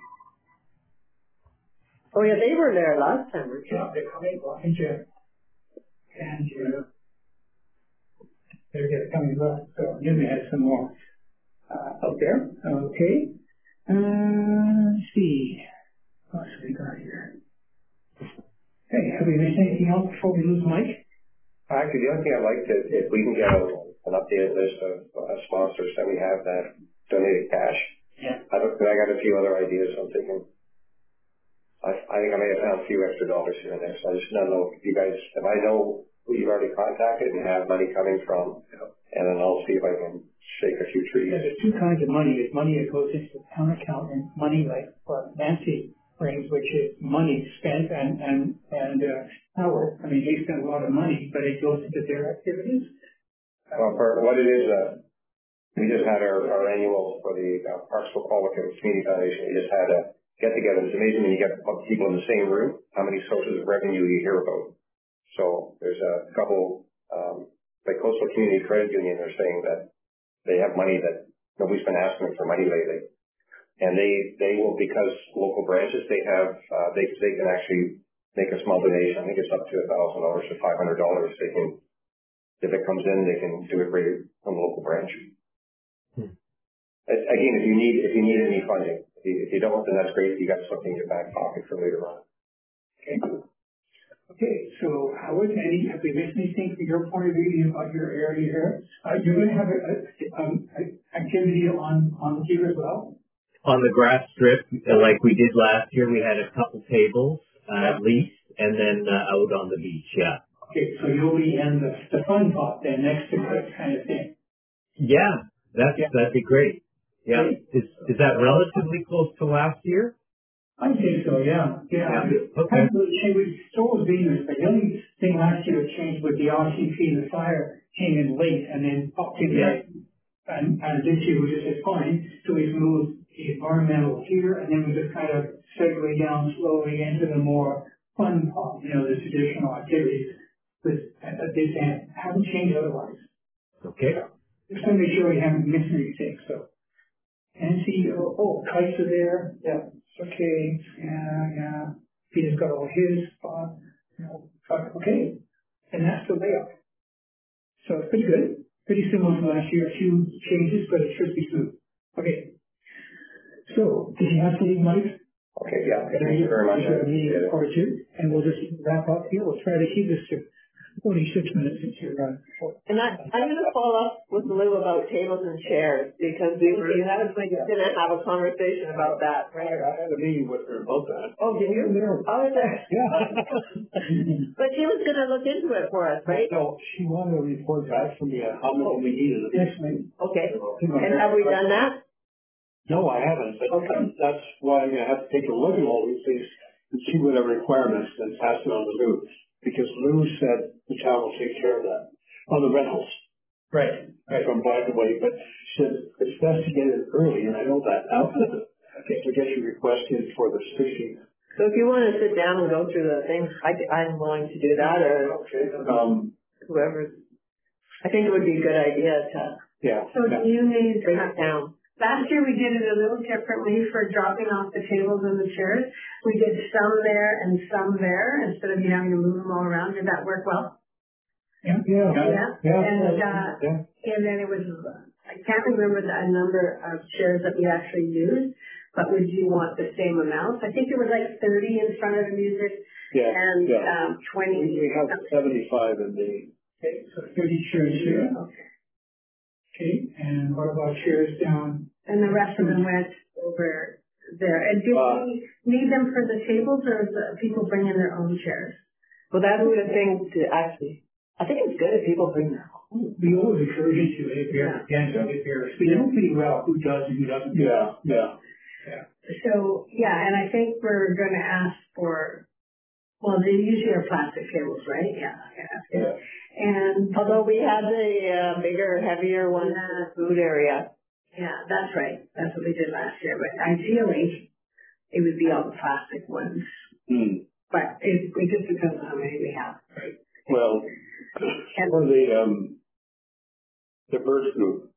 Oh yeah, they were there last time. weren't they? yeah, they're coming, Ryan Jeff. And, uh, they're just coming up, so I knew they had some more, uh, out there, okay. Uh, let's see, what else have we got here? Hey, have we missed anything else before we lose Mike? Actually, the only thing I'd like to, if we can get a, an updated list of uh, sponsors that we have that donated cash. Yeah. I don't, I got a few other ideas. I'm thinking. I, I think I may have found a few extra dollars here and there. So I just don't know if you guys, if I know who you've already contacted and have money coming from, and then I'll see if I can shake a few trees. Yeah, there's two kinds of money. There's money that goes into the town account and money like what Nancy brings, which is money spent and, and, and, uh, Howard. I mean, they spend a lot of money, but it goes into their activities. Well, for what it is, uh, we just had our, our annual for the uh, Parks for Quality Community Foundation. We just had a get together. It's amazing when you get people in the same room, how many sources of revenue you hear about. So there's a couple, um, like Coastal Community Credit Union, they're saying that they have money that nobody's been asking them for money lately. And they, they will, because local branches, they have, uh, they, they can actually make a small donation. I think it's up to a thousand dollars to five hundred dollars. They can, if it comes in, they can do it right from the local branch. Hmm. Again, if you need, if you need any funding, if you, if you don't, then that's great. You got something in your back pocket for later on. Okay. Okay, so Howard, any, have we missed anything from your point of view about your area here? Uh, you're going to have a, a, um, a activity on, on here as well? On the grass strip, uh, like we did last year, we had a couple tables, uh, at least, and then uh, out on the beach, yeah. Okay, so you'll be in the, the fun pot then next to that kind of thing. Yeah, that's, yeah. that'd be great. Yeah. Is, is that relatively close to last year? I think so, yeah. Yeah. yeah. Okay. Hasn't really changed. We've still been this, but the only thing last year that changed with the R C P, the fire came in late and then popped in yeah. there. And, and this year we just said fine. So we've moved the environmental here and then we just kind of segue down slowly into the more fun part, you know, the traditional activities. With uh, they haven't changed otherwise. Okay. So just to make sure we haven't missed anything. So and see, oh, oh, kites are there. Yeah. Okay. Yeah, yeah. Peter's got all his spot. You know, okay. And that's the layout. So it's pretty good. Pretty similar to last year. A few changes, but it should be smooth. Okay. So, did you have something, Mike? Okay, yeah. Thank you very much. A or two, and we'll just wrap up here. We'll try to keep this to forty-six minutes since you're uh, And I, I'm going to follow up with Lou about tables and chairs because we, we haven't like didn't have a conversation about that, right? I had a meeting with her about that. Oh, did you? Yeah. Oh, there. Yeah. But she was going to look into it for us, right? No, she wanted a report back from me on how many we needed. Okay. And have we done that? No, I haven't. But okay. That's why I'm going to have to take a look at all these things and see what our requirements and pass it on to Lou. Because Lou said the town will take care of that on the rentals. Right. Right. From by the way, but she said it's best to get it early, and I know that now. Okay, to get your request in for the sixteenth. So if you want to sit down and go through the things, I, I'm willing to do that, or okay. um, whoever. I think it would be a good idea to. Yeah. So yeah. do you need bring it down? Last year we did it a little differently for dropping off the tables and the chairs. We did some there and some there instead of you having to move them all around. Did that work well? Yeah. Yeah. Yeah. yeah. And, uh, yeah. and then it was, I can't remember the number of chairs that we actually used, but would you want the same amount? I think it was like thirty in front of the music yeah. and yeah. Um, twenty. We, we have seventy-five in the. Okay, so thirty chairs here. Okay. Okay, and what about chairs down? And the rest of them went over there. And did uh, we need them for the tables, or is the people bring in their own chairs? Well, that's a good thing to actually. I think it's good if people bring their own. We always encourage you to if you're against it, if you're. We know pretty well who does and who doesn't. Yeah, yeah, yeah. So yeah, and I think we're going to ask for. Well, they usually are plastic tables, right? Yeah. yeah. yeah. And although we had the uh, bigger, heavier ones in the food area. Yeah, that's right. That's what we did last year. But ideally, it would be all the plastic ones. Mm. But it, it just depends on how many we have. Right. Well, for the um, the bird group,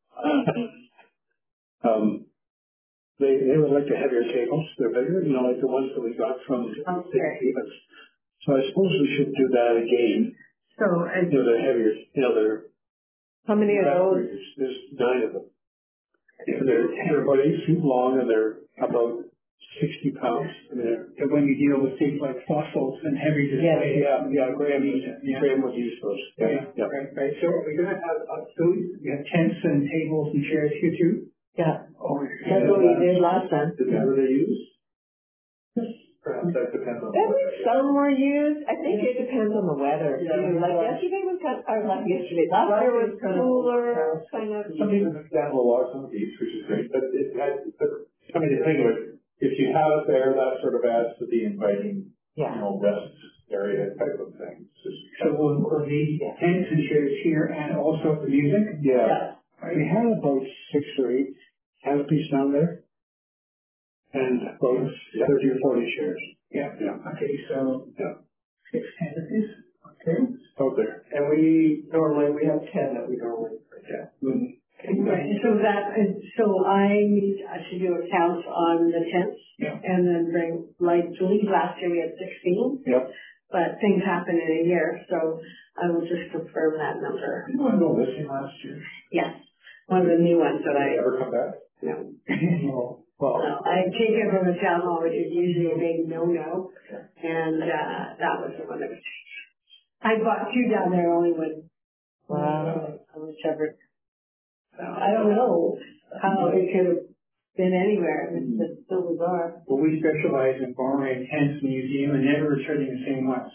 um, they they would like to have your tables. They're bigger, you know, like the ones that we got from okay. the events. So I suppose we should do that again. So, and you know, they're heavier. You know, they're how many of those? There's nine of them. Yeah, they're, they're about eight feet long and they're about sixty pounds. I mean, and when you deal with things like fossils and heavy displays. Yeah, yeah, yeah. Graham, yeah. Graham would use those. Yeah, yeah. yeah. Right, right. So are we going to have uh, food? We have tents and tables and chairs here too? Yeah. Oh, that's what we did last time. Is that what they use? Perhaps that depends on the weather. Some were used. I think it depends on the weather. Yeah. Like yesterday was kind of, or not yesterday, last year was cooler, kind of. Some people down the log on the beach, which is great, but it had, but, I mean, the thing of it, if you have it there, that sort of adds to the inviting, yeah. you know, rest area type of thing. So we'll, we'll need yeah. tents and chairs here and also the music? Yeah. yeah. We had about six or eight canopies down there. And about yeah. thirty or forty shares. Yeah, yeah. Okay, so yeah. six canopies. Okay. Out there. And we normally we have ten that we normally project. Mm-hmm. Right. So that is, so I need a to do a count on the tents Yeah. and then bring lights. I believe last year we had sixteen, Yep. but things happen in a year, so I will just confirm that number. Didn't I go missing last year? Yes, one of the new ones that Did they I, ever come back? no. No. Well, No, I take it from the town hall, which is usually a big no-no, and, uh, that was the one that was, I bought two down there only when, Wow. uh, whichever. So I don't know how it could have been anywhere, it's just so bizarre. Well, we specialize in borrowing tents from the museum and never returning the same ones.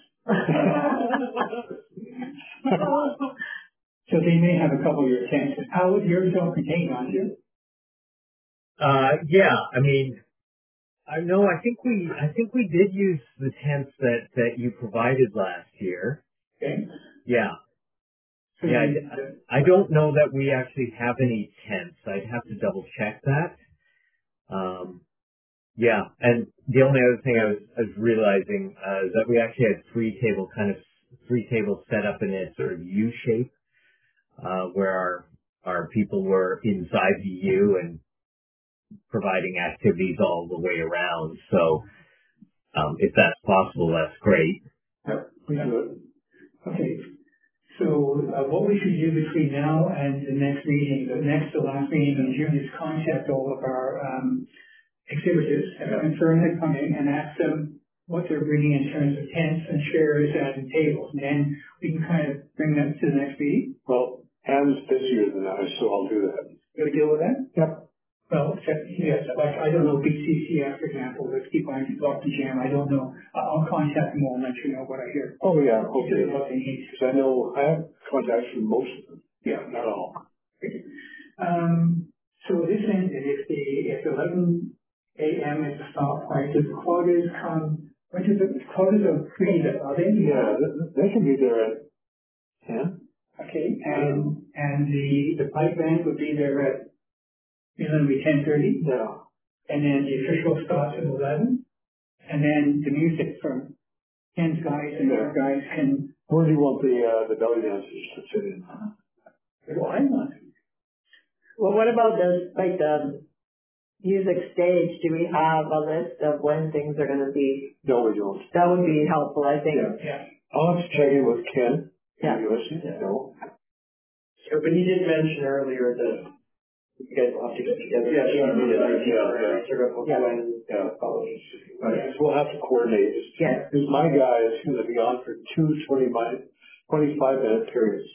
So they may have a couple of your tents. How would yours all contain, aren't you? Uh, yeah, I mean, I know, I think we, I think we did use the tents that, that you provided last year. Okay. Yeah. So Yeah, you- I, I don't know that we actually have any tents. I'd have to double check that. Um, yeah, and the only other thing I was, I was realizing, uh, is that we actually had three table kind of, three tables set up in a sort of U shape, uh, where our, our people were inside the U and providing activities all the way around. So, um, if that's possible, that's great. Yep, we do it. Okay. So uh, what we should do between now and the next meeting, the next to last meeting in June, is contact all of our um, exhibitors and confirm they're coming and ask them what they're bringing in terms of tents and chairs and tables. And then we can kind of bring that to the next meeting. Well, Anne's busier than I, so I'll do that. You deal with that? Yep. Well, except, yes, like, I don't know, B C C F, for example, let's keep on Doctor Jam, I don't know. I'll contact them all and let you know what I hear. Oh, yeah, Okay. okay. What they need. Because I know I have contacts from most of them. Yeah. Not all. Um, so this ended, if the, if eleven A M is the stop point, does the quotas come, what is it, quotas are pretty, are they? Yeah, they, they can be there at ten. Okay, and, and the, the pipe band would be there at, you know, it'll be ten thirty, Yeah. and then the official starts at eleven, and then the music from Ken's guys and our guys can, Where do you want the, uh, the belly dancers to fit in? well, I want to. Well, what about the, like the music stage? Do we have a list of when things are going to be? No, we don't. That would be helpful, I think. Yeah. Yeah. I'll have to check in with Ken. Yeah. You listen? No. Sure, but you did mention earlier that you guys will have to get together. Yeah, yeah, yeah, yeah. Sort of Yeah. when, Yeah. apologies. Right. We'll have to coordinate. Yeah. Because my guy is going to be on for two twenty-five minute periods.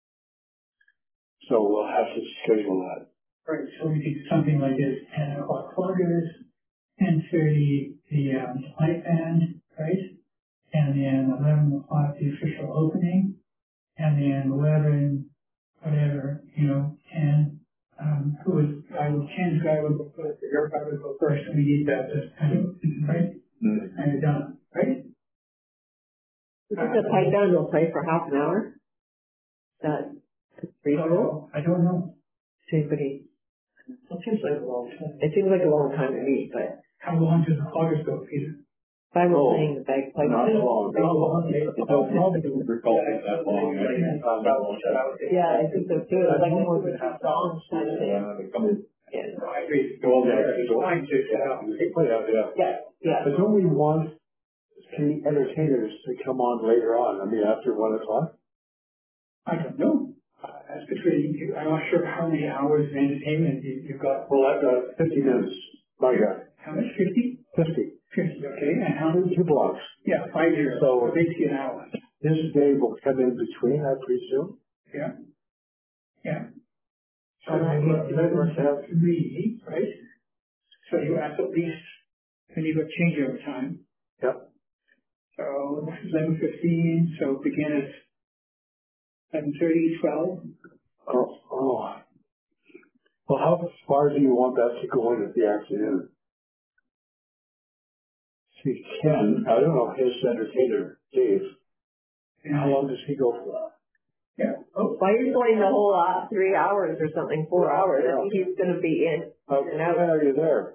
So we'll have to schedule that. Right, so we do something like this, ten o'clock pluggers, ten thirty the um, pipe band, right? And then eleven o'clock the official opening, and then eleven, whatever, you know, ten. Um, who was, I would, Ken's guy would go first, your guy would go first, and we need that just kind of, right? Mm. Kind of done, right? I think the pipe band will play for half an hour. That is reasonable. I don't know. Seems pretty, It seems like a long time. it seems like a long time to me, but How long does the pluggers go, Peter? if I were Oh, playing the bagpipe. Not long. How long? I don't probably recall it that long. Yeah, I think so too. It's like more than two songs kind of thing. Yeah. Well, yeah, don't- yeah, yeah. Yeah, yeah. But don't we want the entertainers to come on later on? I mean, after one o'clock? I don't know. Uh, That's between you. I'm not sure how many hours of entertainment you, you've got. Well, I've got fifty minutes. My guy. How much? Fifty? Fifty. Fifty, okay. And how many? Two blocks. Yeah, five years. So- basically an hour. His day will come in between, I presume. Yeah. Yeah. So Oh, that needs to be worked out. three, right? So you have at least, then you've got changeover time. Yep. So this is eleven fifteen, so begin at eleven thirty, twelve. Oh, oh. Well, how far do you want that to go in at the afternoon? See, Ken, I don't know, his entertainer, Dave, how long does he go for? Yeah. Oh, Why are you going the whole uh, three hours or something, four hours? I think he's going to be in. How and out. are you there?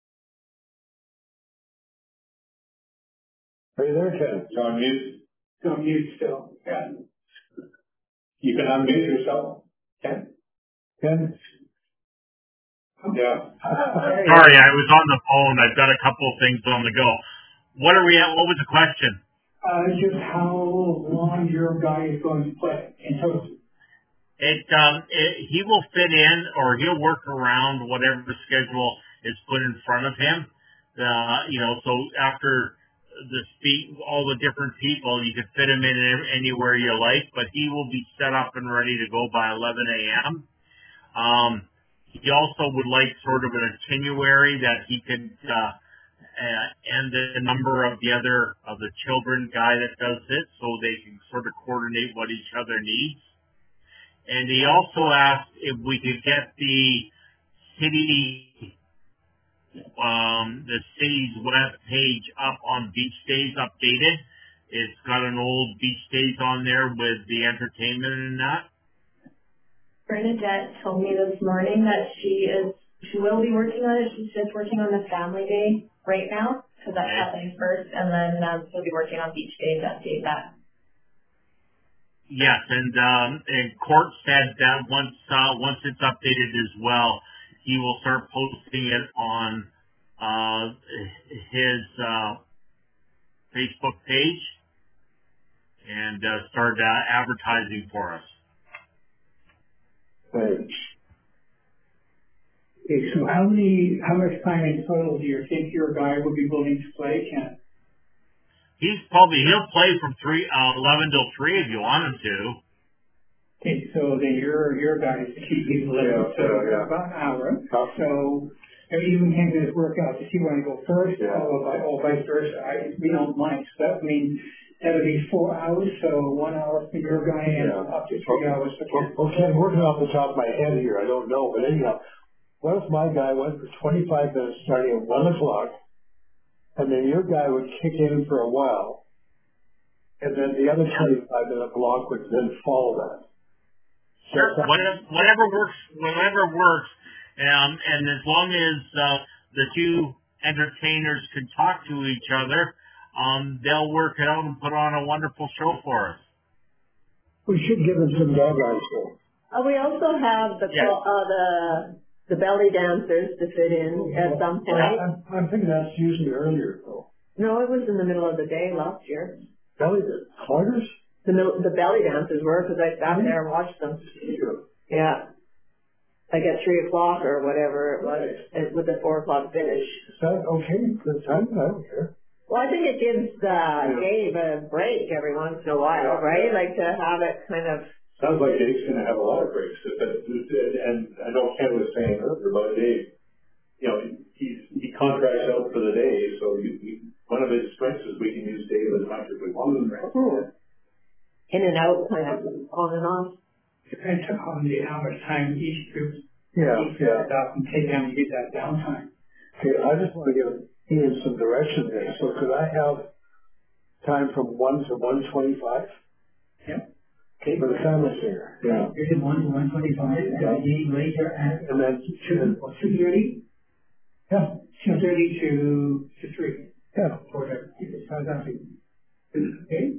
Are you there, Ken? You're on mute. it's on mute still. Yeah. You can unmute yourself. Ken? Ken? Yeah. Sorry, I was on the phone. I've got a couple of things on the go. What are we at? What was the question? Uh, just how long your guy is going to play in total. It, um, it, he will fit in, or he'll work around whatever the schedule is put in front of him. Uh, you know, so after the speed, all the different people, you can fit him in anywhere you like, but he will be set up and ready to go by eleven a.m. Um, he also would like sort of an itinerary that he could, uh, uh, and the number of the other, of the children guy that does it, so they can sort of coordinate what each other needs. And he also asked if we could get the city, um, the city's web page up on Beach Days updated. It's got an old Beach Days on there with the entertainment and that. Bernadette told me this morning that she is, she will be working on it. She's just working on the Family Day right now, because that's Okay. happening first, and then um, she'll be working on Beach Days to update that. Yes, and um, and Court said that once uh, once it's updated as well, he will start posting it on uh, his uh, Facebook page and uh, start uh, advertising for us. Thanks. Okay, so how many, how much time in total do you think your guy will be willing to play, Ken? He's probably he'll play from three uh, eleven till three if you want him to. Okay, so then your, your guy is to keep people Yeah, living, so yeah, yeah. about an hour. So even can this work out, if you want to go first, Yeah. or, vi- or vice versa, I, we don't mind. So that means that would be four hours, so one hour for your guy and Yeah. up to three Okay. hours for Ken. Okay, I'm working off the top of my head here. I don't know, but anyhow, what if my guy went for twenty-five minutes starting at one o'clock, and then your guy would kick in for a while, and then the other twenty-five minute block would then follow that. So Sure. Whatever, whatever works, whatever works, um, and as long as uh, the two entertainers can talk to each other, um, they'll work it out and put on a wonderful show for us. we should give him some dog eyes though. Uh, we also have the, Yeah. uh, the, the belly dancers to fit in at some point. I'm, I'm thinking that's usually earlier though. No, it was in the middle of the day last year. Belly the quarters? The mil- the belly dancers were, because I sat there and watched them. Sure. Yeah. Like at three o'clock or whatever it was, and with the four o'clock finish. Is that okay? Good time? I don't care. Well, I think it gives uh, Dave a break every once in a while, right? Like to have it kind of. Sounds like Dave's gonna have a lot of breaks, and I know Ken was saying earlier about Dave, you know, he's, he contracts out for the day, so you, you, one of his strengths is we can use Dave as much as we want. Hmm. In and out, kind of on and off. Depends on the, how much time each group Yeah, needs to yeah. stop and take down to get that downtime. Okay, I just want to give Ian some direction there. So could I have time from one to one twenty-five? Yep. Okay, for the family singer. Yeah. You did one to one twenty-five, and Yeah. then you later at And then two, or two thirty? yeah, Two thirty to, to three. yeah. Or whatever. How's that for you? Okay?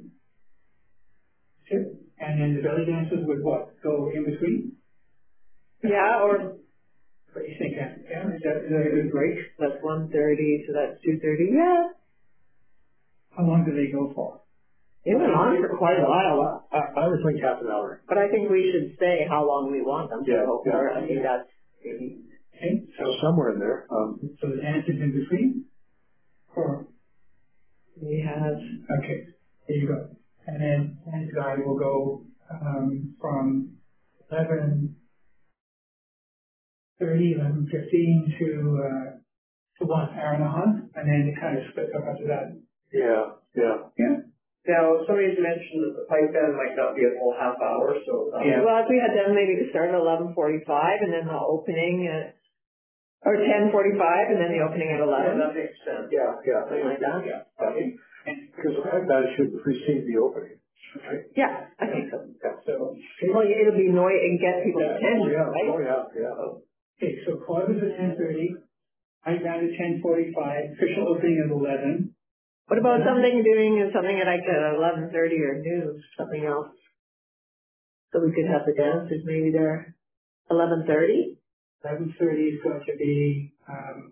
Sure. And then the belly dancers would what? Go in between? Yeah, or What do you think, Ann? Yeah, is that, is that a good break? that's one thirty, so that's two thirty. Yeah. How long do they go for? It went on for quite a while. I, I would think half an hour. But I think we should say how long we want them to Yeah, go yeah. for. I think that's Okay, So somewhere in there. Um, so the dancers in between? Or, we have. okay, there you go. And then, and guy will go, um, from eleven thirty, eleven fifteen to, uh, to one hour and a half, and then it kind of splits up after that. yeah, yeah. Yeah? Now, somebody's mentioned that the pipe band might not be a full half hour, so. um, Yeah. Well, if we had done maybe to start at eleven forty-five and then the opening at, or ten forty-five and then the opening at Yeah, eleven. that makes sense. Yeah, yeah. Something like that. Yeah. Okay. Because that should precede the opening, right? Yeah, I think so. Yeah. So. Well, it'll be noise and get people's Yeah, attention, oh, yeah, right? oh, yeah, yeah. Okay, so quarter to ten thirty, I down to ten forty-five, official opening at eleven. What about something doing something at like eleven thirty or noon, something else? So we could have the dancers maybe there eleven thirty? eleven thirty is going to be, um,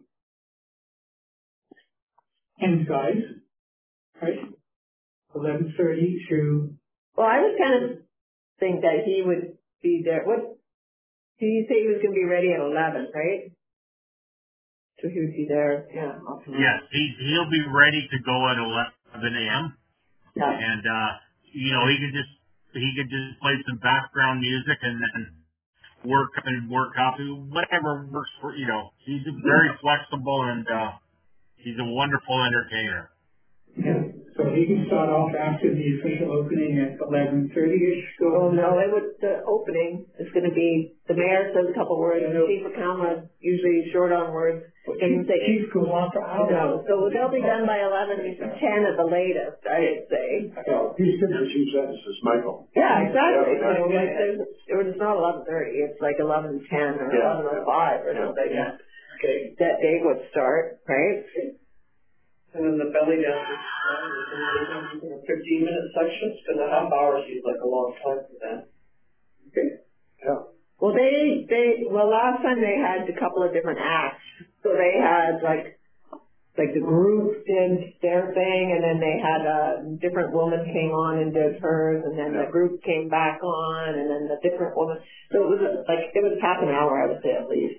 Ken's guys, right? eleven thirty to, Well, I was kind of think that he would be there. What did you say he was going to be ready at eleven, right? So he would be there. Yeah. Yes, he he'll be ready to go at eleven a.m. Yeah. And uh, you know, he could just he could just play some background music and then work and work up whatever works for you know. He's very flexible and uh, he's a wonderful entertainer. yeah, so he can start off after the official opening at eleven thirty-ish. Oh, no, it was, the opening is going to be, the mayor says a couple words, and Chief McCallum usually short on words. Chief, Chief goes on for hours. No, so they'll be done by eleven, ten at the latest, I'd say. Well, he's good for two sentences, Michael. Yeah, exactly. Yeah, So, like, there's, it's not eleven thirty, it's like eleven ten or Yeah. eleven oh five or something. Yeah. Okay. That day would start, right? And then the belly dances, uh, fifteen minute sections, because a half hour seems like a long time for them. Okay. Yeah. Well, they, they, well, last time they had a couple of different acts. So they had like, like the group did their thing, and then they had a different woman came on and did hers, and then the group came back on, and then the different woman. So it was like, it was half an hour, I would say at least.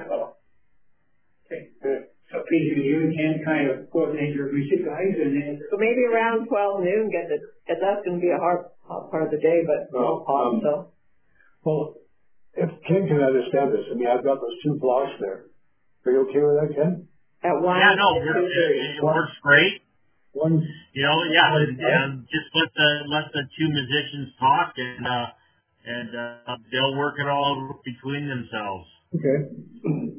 Okay, good. So basically you can kind of coordinate your music guys and then. So maybe around twelve noon, get the, get that's going to be a hard, hard part of the day, but Well, hot, um, so. Well, if Ken can understand this, I mean, I've got those two blocks there. Are you okay with that, Ken? At one, Yeah, no, two, it, three. it works great. One. You know, yeah, and, and just let the let the two musicians talk, and uh, and uh, they'll work it all between themselves. Okay.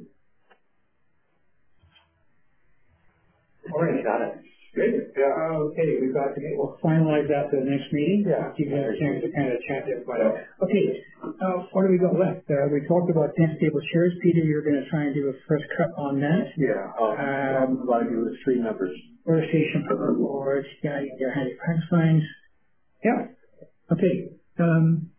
All right, got it. Good. Yeah. Okay, we've got to, we'll finalize that for the next meeting. Yeah. Give you a chance to kind of chat it. But, okay, uh, what do we got left? Uh, we talked about ten stable chairs. Peter, you're going to try and do a first cut on that. Yeah. Um, um, what I do is three numbers. Workstation for boards. Yeah, your handy print signs. Yeah. Okay. Um,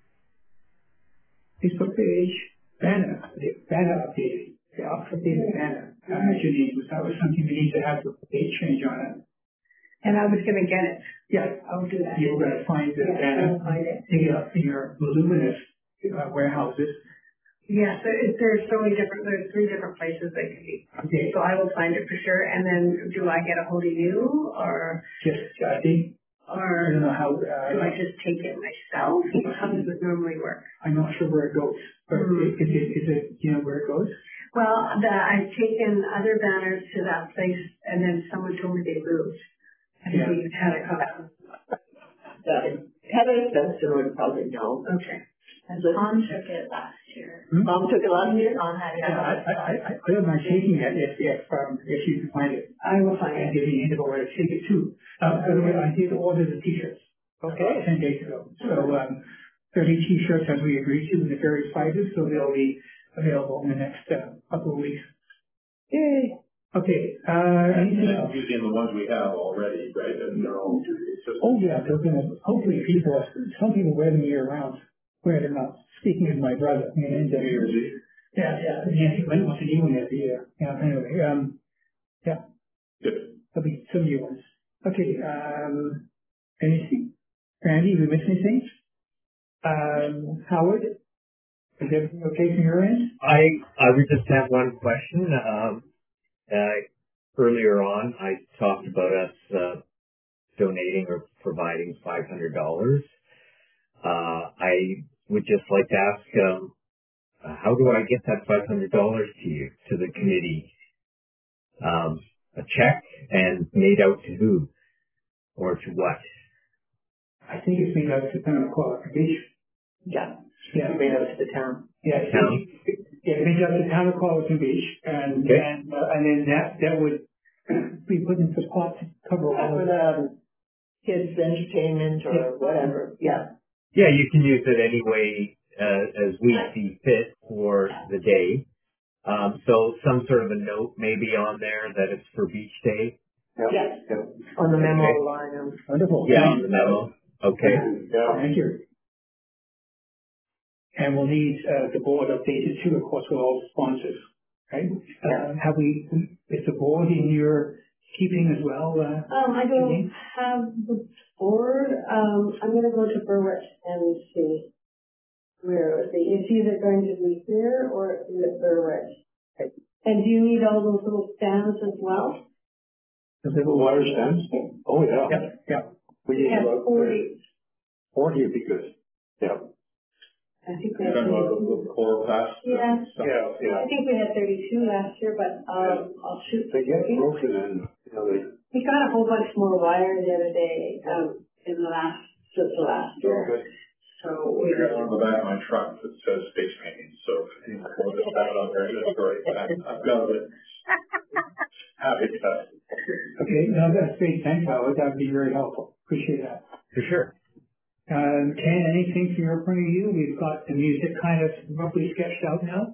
Facebook page, banner, the banner updated. The updated banner. Uh, Janine, that was something we need to have the page change on it. And I was gonna get it. Yeah, I'll do that. you were going to find the Yeah, banner, I'll find it. dig it up in your voluminous uh, warehouses. Yes, there is- there's so many different, there's three different places they could be. Okay. So I will find it for sure. And then do I get a hold of you or, Just, I think, I or don't know how, do uh, I just take it myself? How does it normally work? I'm not sure where it goes, but Mhm. is it, is it, you know, where it goes? Well, the, I've taken other banners to that place and then someone told me they moved. I think Yeah. we had a couple. Yeah. Heather Spencer would probably know. Okay. And Tom took it last year. Hmm? Tom took it last year? Tom had it. Yeah, I, I, I, I don't mind taking it if, if, um, if you can find it. I will find And it. if you need to go where to take it to. Uh, by the way, I did order the t-shirts. Okay. Ten days ago. So, um, thirty t-shirts as we agreed to in the various sizes, so they'll be available in the next, uh, couple of weeks. Yay. Okay, uh, anything else? Using the ones we have already, right? And they're all, it's just. Oh, yeah, they're gonna, hopefully people, some people wear them year round, wear them out. Speaking of my brother, and, uh, yeah, yeah, Nancy Lynn wants a new one every year. Yeah, anyway, um, yeah, Good. there'll be some new ones. Okay, um, anything? Randy, we miss anything? Um, Howard, is everything okay from your end? I I would just have one question. Um, uh, earlier on, I talked about us uh, donating or providing five hundred dollars. Uh, I would just like to ask, um, uh, how do I get that five hundred dollars to you, to the committee? Um, a check and made out to who or to what? I think it's made out to town qualification. Yeah. Yeah. Made out to the town. Yeah, so, Town? yeah, made out to town of Quality Beach, and, Okay. and, uh, and then that, that would be put into the pot to cover That's all for of the kids' entertainment Yeah. or whatever. Yeah. Yeah, you can use it any way uh, as we see fit for the day. Um, so some sort of a note maybe on there that it's for beach day. Yep. Yes. Yep. On the memo Okay. line. um, Wonderful. Yeah, on the memo. Okay. Yeah. Thank you. and we'll need uh, the board updated too, of course, with all the sponsors, right? Uh, have we, is the board in your keeping as well? Uh, Um, I don't have the board. Um, I'm gonna go to Berwick and see where it is. It's either going to be here or it's at Berwick. And do you need all those little stands as well? The little water stands? Oh, yeah. Yeah, yeah. We We need have about forty. forty would be good. Yeah. I think we You're had talking about the, thirty-two. the coral pass? Yeah. Yeah, yeah. I think we had thirty-two last year, but, um, I'll shoot. They get forty. broken and, you know, they. We got a whole bunch more wire the other day, um, in the last, since the last year. So we I got one on the back of my truck that says space painting, so if anyone wants to have it on there, that's great. I've got it. Happy to have it. Okay, no, that's great. Thanks, Howard. That would be very helpful. Appreciate that. For sure. Um, Ken, anything from your point of view? We've got the music kind of roughly sketched out now.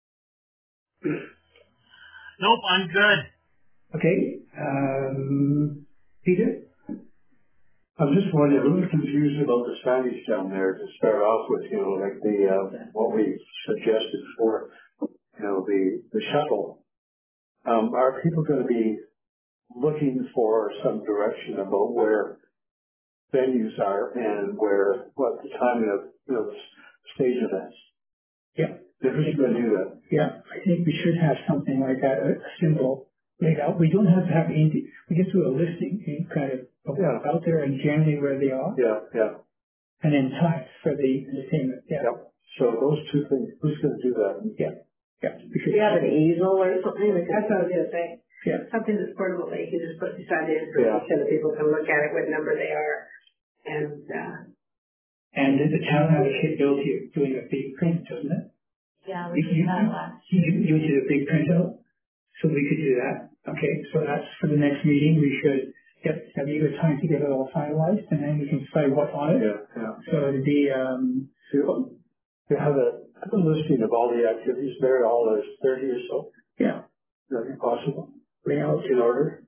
Nope, I'm good. Okay. Um, Peter? I'm just wondering, a little confused about the signage down there to start off with, you know, like the, uh, what we suggested for, you know, the, the shuttle. Um, are people going to be looking for some direction about where venues are and where, what the timing of, you know, stage events? Yeah. Who's going to do that? Yeah, I think we should have something like that, a symbol laid out. We don't have to have any, we get through a listing and kind of Yeah. out there and generally where they are. Yeah, yeah. And then times for the entertainment. Yeah. Yep. So those two things, who's going to do that? Yeah. Yeah. Do you have an easel or something? That's what I was gonna say. Yeah. Something that's portable that you can just put beside the Yeah. entrance so that people can look at it, what number they are. And, uh, And the town has a capability of doing a big print, doesn't it? Yeah, You, we you, did that last. you, you did a big printout, so we could do that. Okay, so that's for the next meeting. We should get, have you got time to get it all finalized, and then we can decide what's on it. Yeah, yeah. So it'd be, um, To, to have a, a listing of all the activities there, all those thirty or so. yeah, Is that possible? layout In order?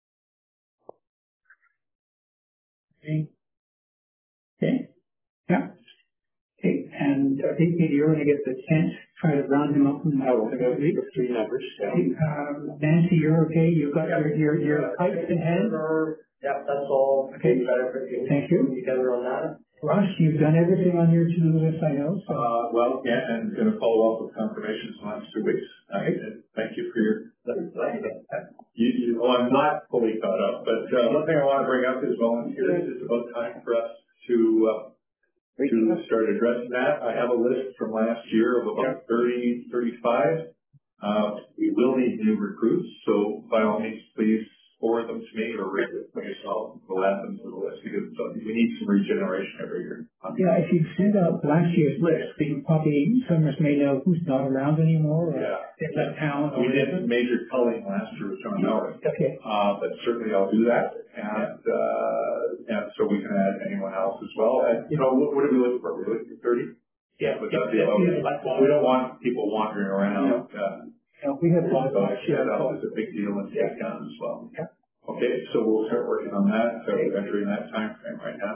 thing. Okay, yeah. Okay, and I think maybe you're gonna get the tent, try to round them up. And I will pick up the three numbers. Yeah. Um, Nancy, you're okay? You've got your, your, your pipes in hand? Yeah, that's all. Okay. Thank you. Together on that. Russ, you've done everything on your to-do list, I know, so. Uh, well, yeah, and going to follow up with confirmations in the last two weeks. Uh, and thank you for your, you, you, well, I'm not fully caught up, but, uh, one thing I want to bring up is volunteers. It's about time for us to, uh, to start addressing that. I have a list from last year of about thirty, thirty-five. Uh, we will need new recruits, so by all means, please forward them to me or read it for yourself. We'll add them to the list because uh, we need some regeneration every year. Yeah, if you send out last year's list, we can probably, some of us may know who's not around anymore, or Yeah. they left town. or We did whatever. some major culling last year with John Howard. Okay. Uh, but certainly I'll do that. And, uh, and so we can add anyone else as well. And, you know, what, what are we looking for? We're looking for thirty? Yeah. Would that be about it? We don't want people wandering around. Uh, Yeah, we have a lot of So last yeah, year. that was a big deal in Yeah. Cape Town as well. Yeah. Okay, so we'll start working on that. So we're entering that time frame right now.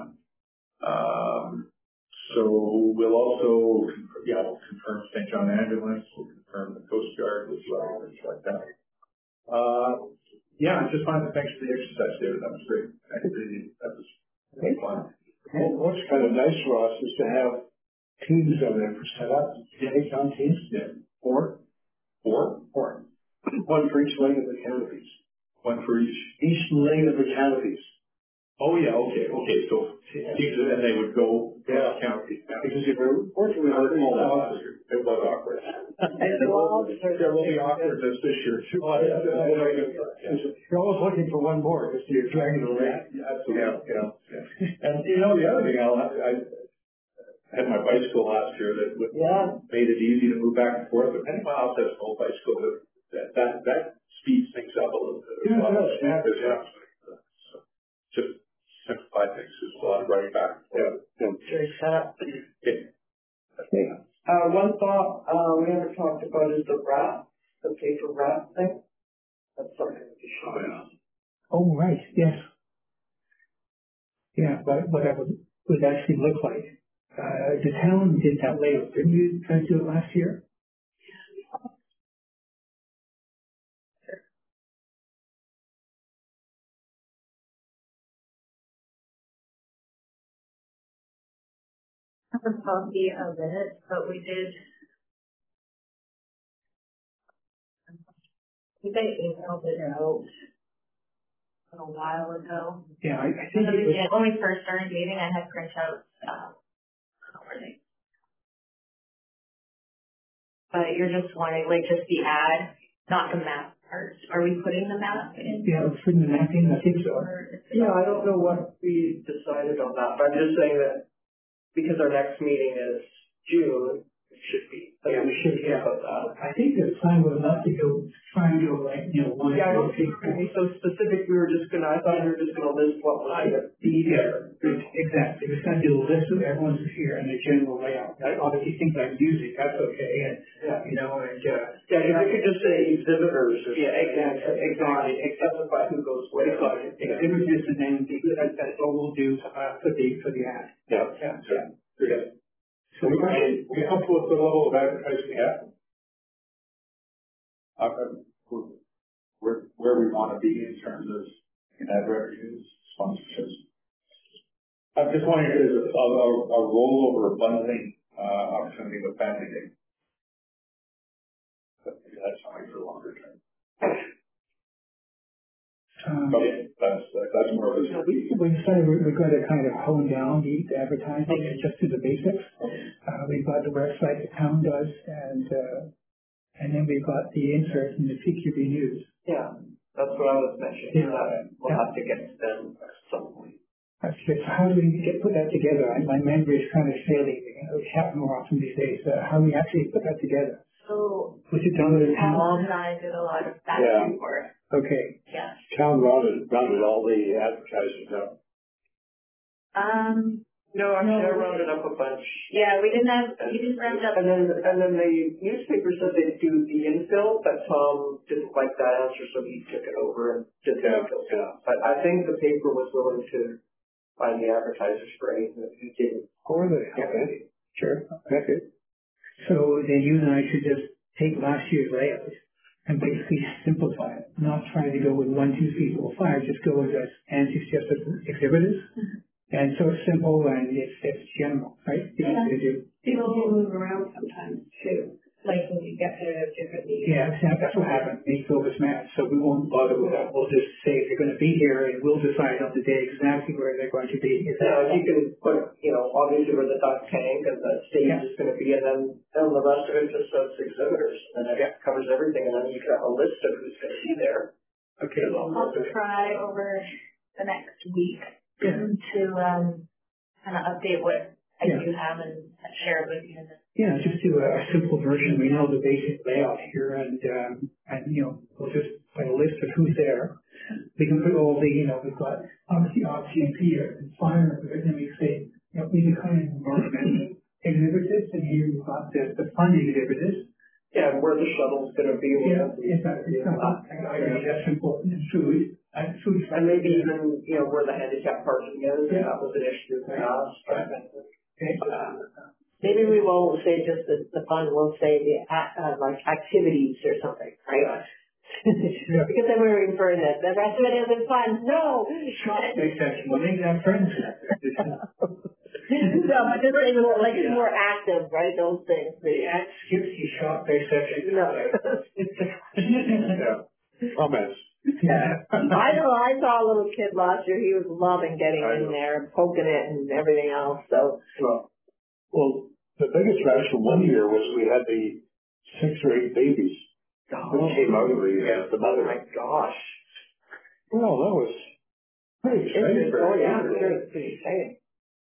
Um, so we'll also, yeah, we'll confirm Saint John Ambulance, we'll confirm the Coast Guard as well, things like that. Uh, yeah, I just wanted to thanks for the exercise, David. That was great. I really, that was really fun. Well, what's kind of nice for us is to have teams on there for setup. Take on teams. Yeah. Four. Four? Four. One for each leg of the canopies. One for each. Each leg of the canopies. Oh, yeah, okay, okay. So teams, and they would go Yeah. county. Because if we're working with I other recall that people, last year. It was awkward. there will be awkwardness this year too. Oh, yeah, yeah, yeah. You're always looking for one more because you're dragging the leg. Absolutely. Yeah, yeah. And you know, the other thing, Al, I, I had my bicycle last year that would, Yeah. made it easy to move back and forth. But anyone else has an old bicycle that, that, that, that speeds things up a little bit. Yeah, it does, yeah. Yeah. So just simplify things. There's a lot of running back and forth. Yeah. Very set. Okay. Okay. Uh, one thought, uh, we haven't talked about is the wrap, the paper wrap thing. That's something to be Oh, shown. yeah. Oh, right, yes. Yeah, what, what that would, would actually look like. Uh, the town did that layout. Didn't you guys do it last year? I have a copy of it, but we did. I think I emailed it out a while ago. Yeah, I, I think When it we, was, when we first started meeting, I had printouts. Uh, how were they? But you're just wanting, like, just the ad, not the map part. Are we putting the map in? yeah, it was putting the map in, I think so. Or is it- Yeah, I don't know what we decided on that, but I'm just saying that because our next meeting is June, it should be. Yeah, we should, yeah. About that. I think the plan was not to go, try and go like, you know, one. Yeah, I don't two, think we were gonna be so specific, we were just gonna, I thought we were just gonna list what was gonna be there. Exactly. We're going to do a list of everyone's here and the general layout. I obviously think like music, that's okay. And, Yeah. you know, and, uh, Yeah, if we could just say exhibitors or. yeah, exactly, exactly. Specify who goes where. Exactly. Exhibitors and then the, that, that's all we'll do uh, for the, for the ad. Yeah. Yeah. Yeah. Good. So we, we are we comfortable with the level of advertising we have? Uh, uh, where, where we want to be in terms of in ad revenues, sponsorships. I'm just wondering if there's a, a, a rollover bundling uh, opportunity with Family Day. But maybe that's something for longer term. Um, Okay, that's uh, that's more of a. we, we decided we, we're going to kind of hone down the, the advertising and just do the basics. Uh, we've got the website the town does, and uh, and then we've got the insert in the P Q B News. Yeah, that's what I was mentioning, Yeah. that we'll Yeah. have to get to them at some point. That's good. So how do we get put that together? I, my memory is kind of failing. You know, it's happening more often these days. Uh, how do we actually put that together? So, Was it done with the town? Paul and I did a lot of that Yeah. work. Okay. Yes. Town rounded, rounded all the advertisers up. Um, No, actually, I No. rounded up a bunch. yeah, we didn't have, we didn't round up. And then, and then the newspaper said they'd do the infill, but Tom didn't like that answer, so he took it over and did the Yeah, infill. yeah. But I think the paper was willing to buy the advertiser spray, and he didn't. Or the, okay. Sure. Okay. So then you and I should just take last year's layout and basically simplify it, not try to go with one, two, three, four, five, just go with as Angie suggested exhibitors. And so it's simple and it's, it's general, right? Yeah. Easy to do. People will move around sometimes too, like when you get to different meetings. Yeah, exactly. That's what happened. They fill this map, so we won't bother with that. We'll just say if they're going to be here, and we'll decide on the day exactly where they're going to be. Is Yeah, that you can put, you know, obviously where the duck tank and the stage Yeah. is gonna be, and then, then the rest of it just says exhibitors, and then it covers everything, and then you got a list of who's gonna be there. okay? I'll try over the next week Yeah. to, um, kind of update what I Yeah. do have and share it with you. Yeah, just do a, a simple version. We know the basic layout here, and um, and you know, we'll just put a list of who's there. We can put all the, you know, we've got obviously R T M P and fire, and then we say, you know, we kind of environmental exhibitors, and here we've got the, the fun exhibitors. Yeah, and where the shuttle's gonna be. Yeah, it's not, it's not, I think that's important. And food, and food. And maybe even, you know, where the handicap parking is, Yeah. that was an issue in the past. Okay. Maybe we won't say just the, the fun, we'll say the, ac- uh, like activities or something, right? Because then we're referring to, the rest of it isn't fun, no! Makes sense. Well, make that friends. No, but just say more, like it's more active, right, those things. The act skips you shop based section. No. Yeah. Comments. Yeah. I know, I saw a little kid last year, he was loving getting I in know. there and poking it and everything else, so. Well, well, the biggest reaction one year was we had the six or eight babies that came out of the, uh, the Oh mother. my gosh. Well, that was pretty exciting. for Oh, a yeah, year. sure, it's pretty exciting.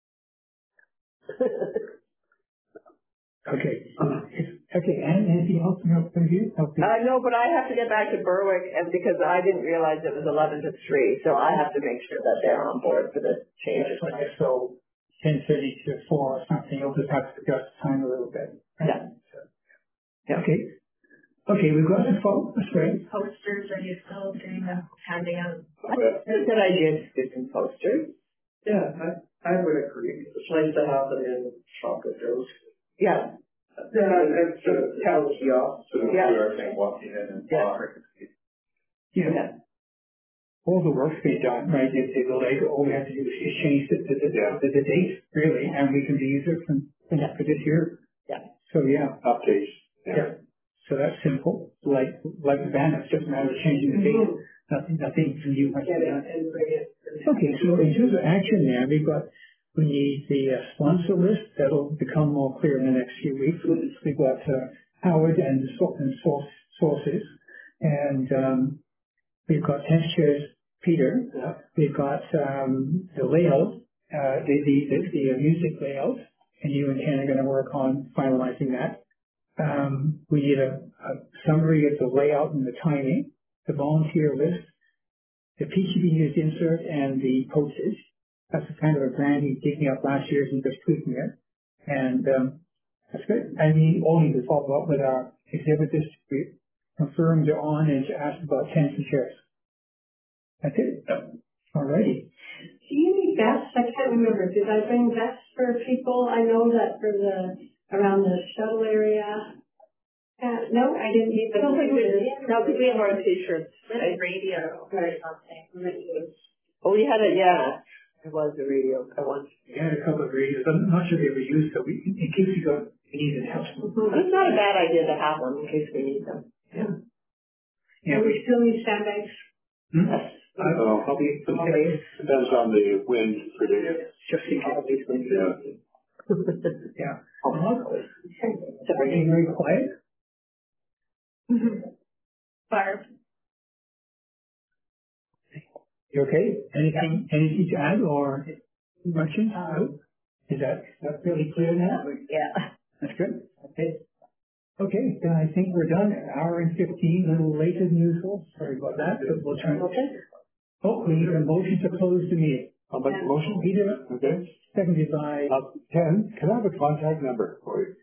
Okay. Uh, it's- Okay, and anything else from your point of view? Okay. Uh, no, but I have to get back to Berwick, and because I didn't realize it was eleven to three, so I have to make sure that they're on board for the changes. Okay, so ten thirty to four or something, you'll just have to adjust the time a little bit. right? Yeah. So- Yeah. Okay. Okay, we've got the phone, that's great. Posters, are you still doing them, handing out? I think that I did do some posters. Yeah, I, I would agree. It's nice to have them in chocolate dose. Yeah. Yeah, it's a tell kiosk, so we Yeah. are saying walking in and Yeah. walking. Yeah. Yeah. All the work's been done, right? They, they go like, all we have to do is change the, the, the, Yeah. the, the date, really, and we can use it from, from Yeah. for this year. Yeah. So, yeah. Updates. Yeah. So that's simple. Like, like the van, it's just a matter of changing the date. Mm-hmm. Nothing, nothing new has to Get be it done. and bring it. Okay, so in terms of action there, we've got, we need the uh, sponsor list. That'll become more clear in the next few weeks. We've got uh, Howard and, so- and source, sources. And um, we've got test chairs, Peter. Yeah. We've got um, the layout, uh, the, the, the, the music layout. And you and Ken are going to work on finalizing that. Um, we need a, a summary of the layout and the timing, the volunteer list, the P C B used insert and the postage. That's a kind of a brand he's digging up last year's and just tweaking it. And um, that's good. And we all need to follow up with our exhibit distributor, confirm they're on and to ask about tents and chairs. That's it. All righty. Do you need vests? I can't remember. Did I bring vests for people? I know that for the, around the shuttle area. Uh, no, I didn't need I them. don't think we did. No, because we have our t-shirts. Like radio or something. Oh, we had it, yeah. It was the radio at once. We had a couple of radios. I'm not sure they were used, so we, in case you got, we needed help. It's not a bad idea to have one in case we need them. Yeah. And we still need sandbags. Hmm? Yes. I don't know. I'll be, Always depends on the wind prediction. just in case. Yeah. Yeah. So are you very quiet? Barb. You okay? Anything, anything to add or questions? No? Is that, that really clear now? Yeah. That's good. Okay. Okay, then I think we're done. An hour and fifteen, a little later than usual. Sorry about that, but we'll try. Oh, we need a motion to close the meeting. I'll make the motion. Peter, Okay. seconded by, Uh, Ken, can I have a contact number for you?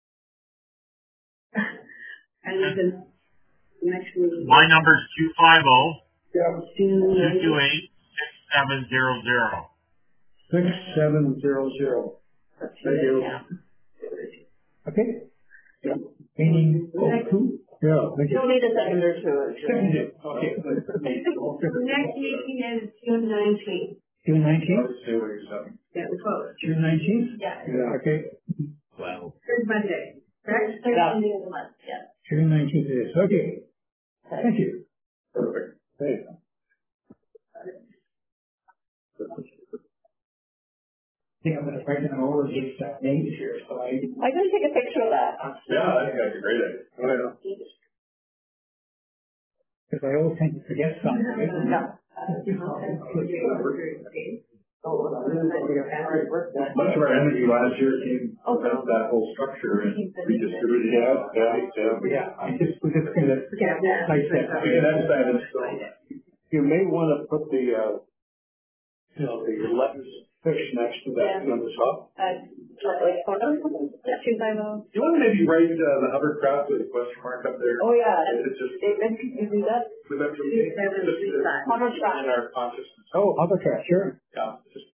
And then the next meeting. My number's two five zero, Yeah. two two eight, six seven zero zero. Six seven zero zero. Thank you. okay? Meaning, oh, who? Yeah, thank You you. don't need a second or two. Seconded, okay. The next meeting is June nineteenth. June nineteenth? Say what you're saying. Yeah, we close. June nineteenth? Yeah. Yeah. Okay, Wow. Third Monday. Third, third Yeah. Monday of the month, yeah. June nineteenth it is, okay. Thank you. Perfect. Hey. I think I'm gonna write down all of these uh, names here, so I, I can take a picture of that. Yeah, I think that's a great idea. Oh, yeah. because I always tend to forget something. No. Much of our energy last year came out of that whole structure and redistributed it out. Yeah, yeah. Yeah, I just, we're just gonna, like that. Okay, next item, so you may want to put the, uh, you know, the lettuce fish next to that on the top. Uh, like, two five oh. You want to maybe write uh, the hovercraft with a question mark up there? Oh, yeah. It's just, David, can you do that? remember, just, just, Hovercraft. in our consciousness. Oh, hovercraft, sure. Yeah, just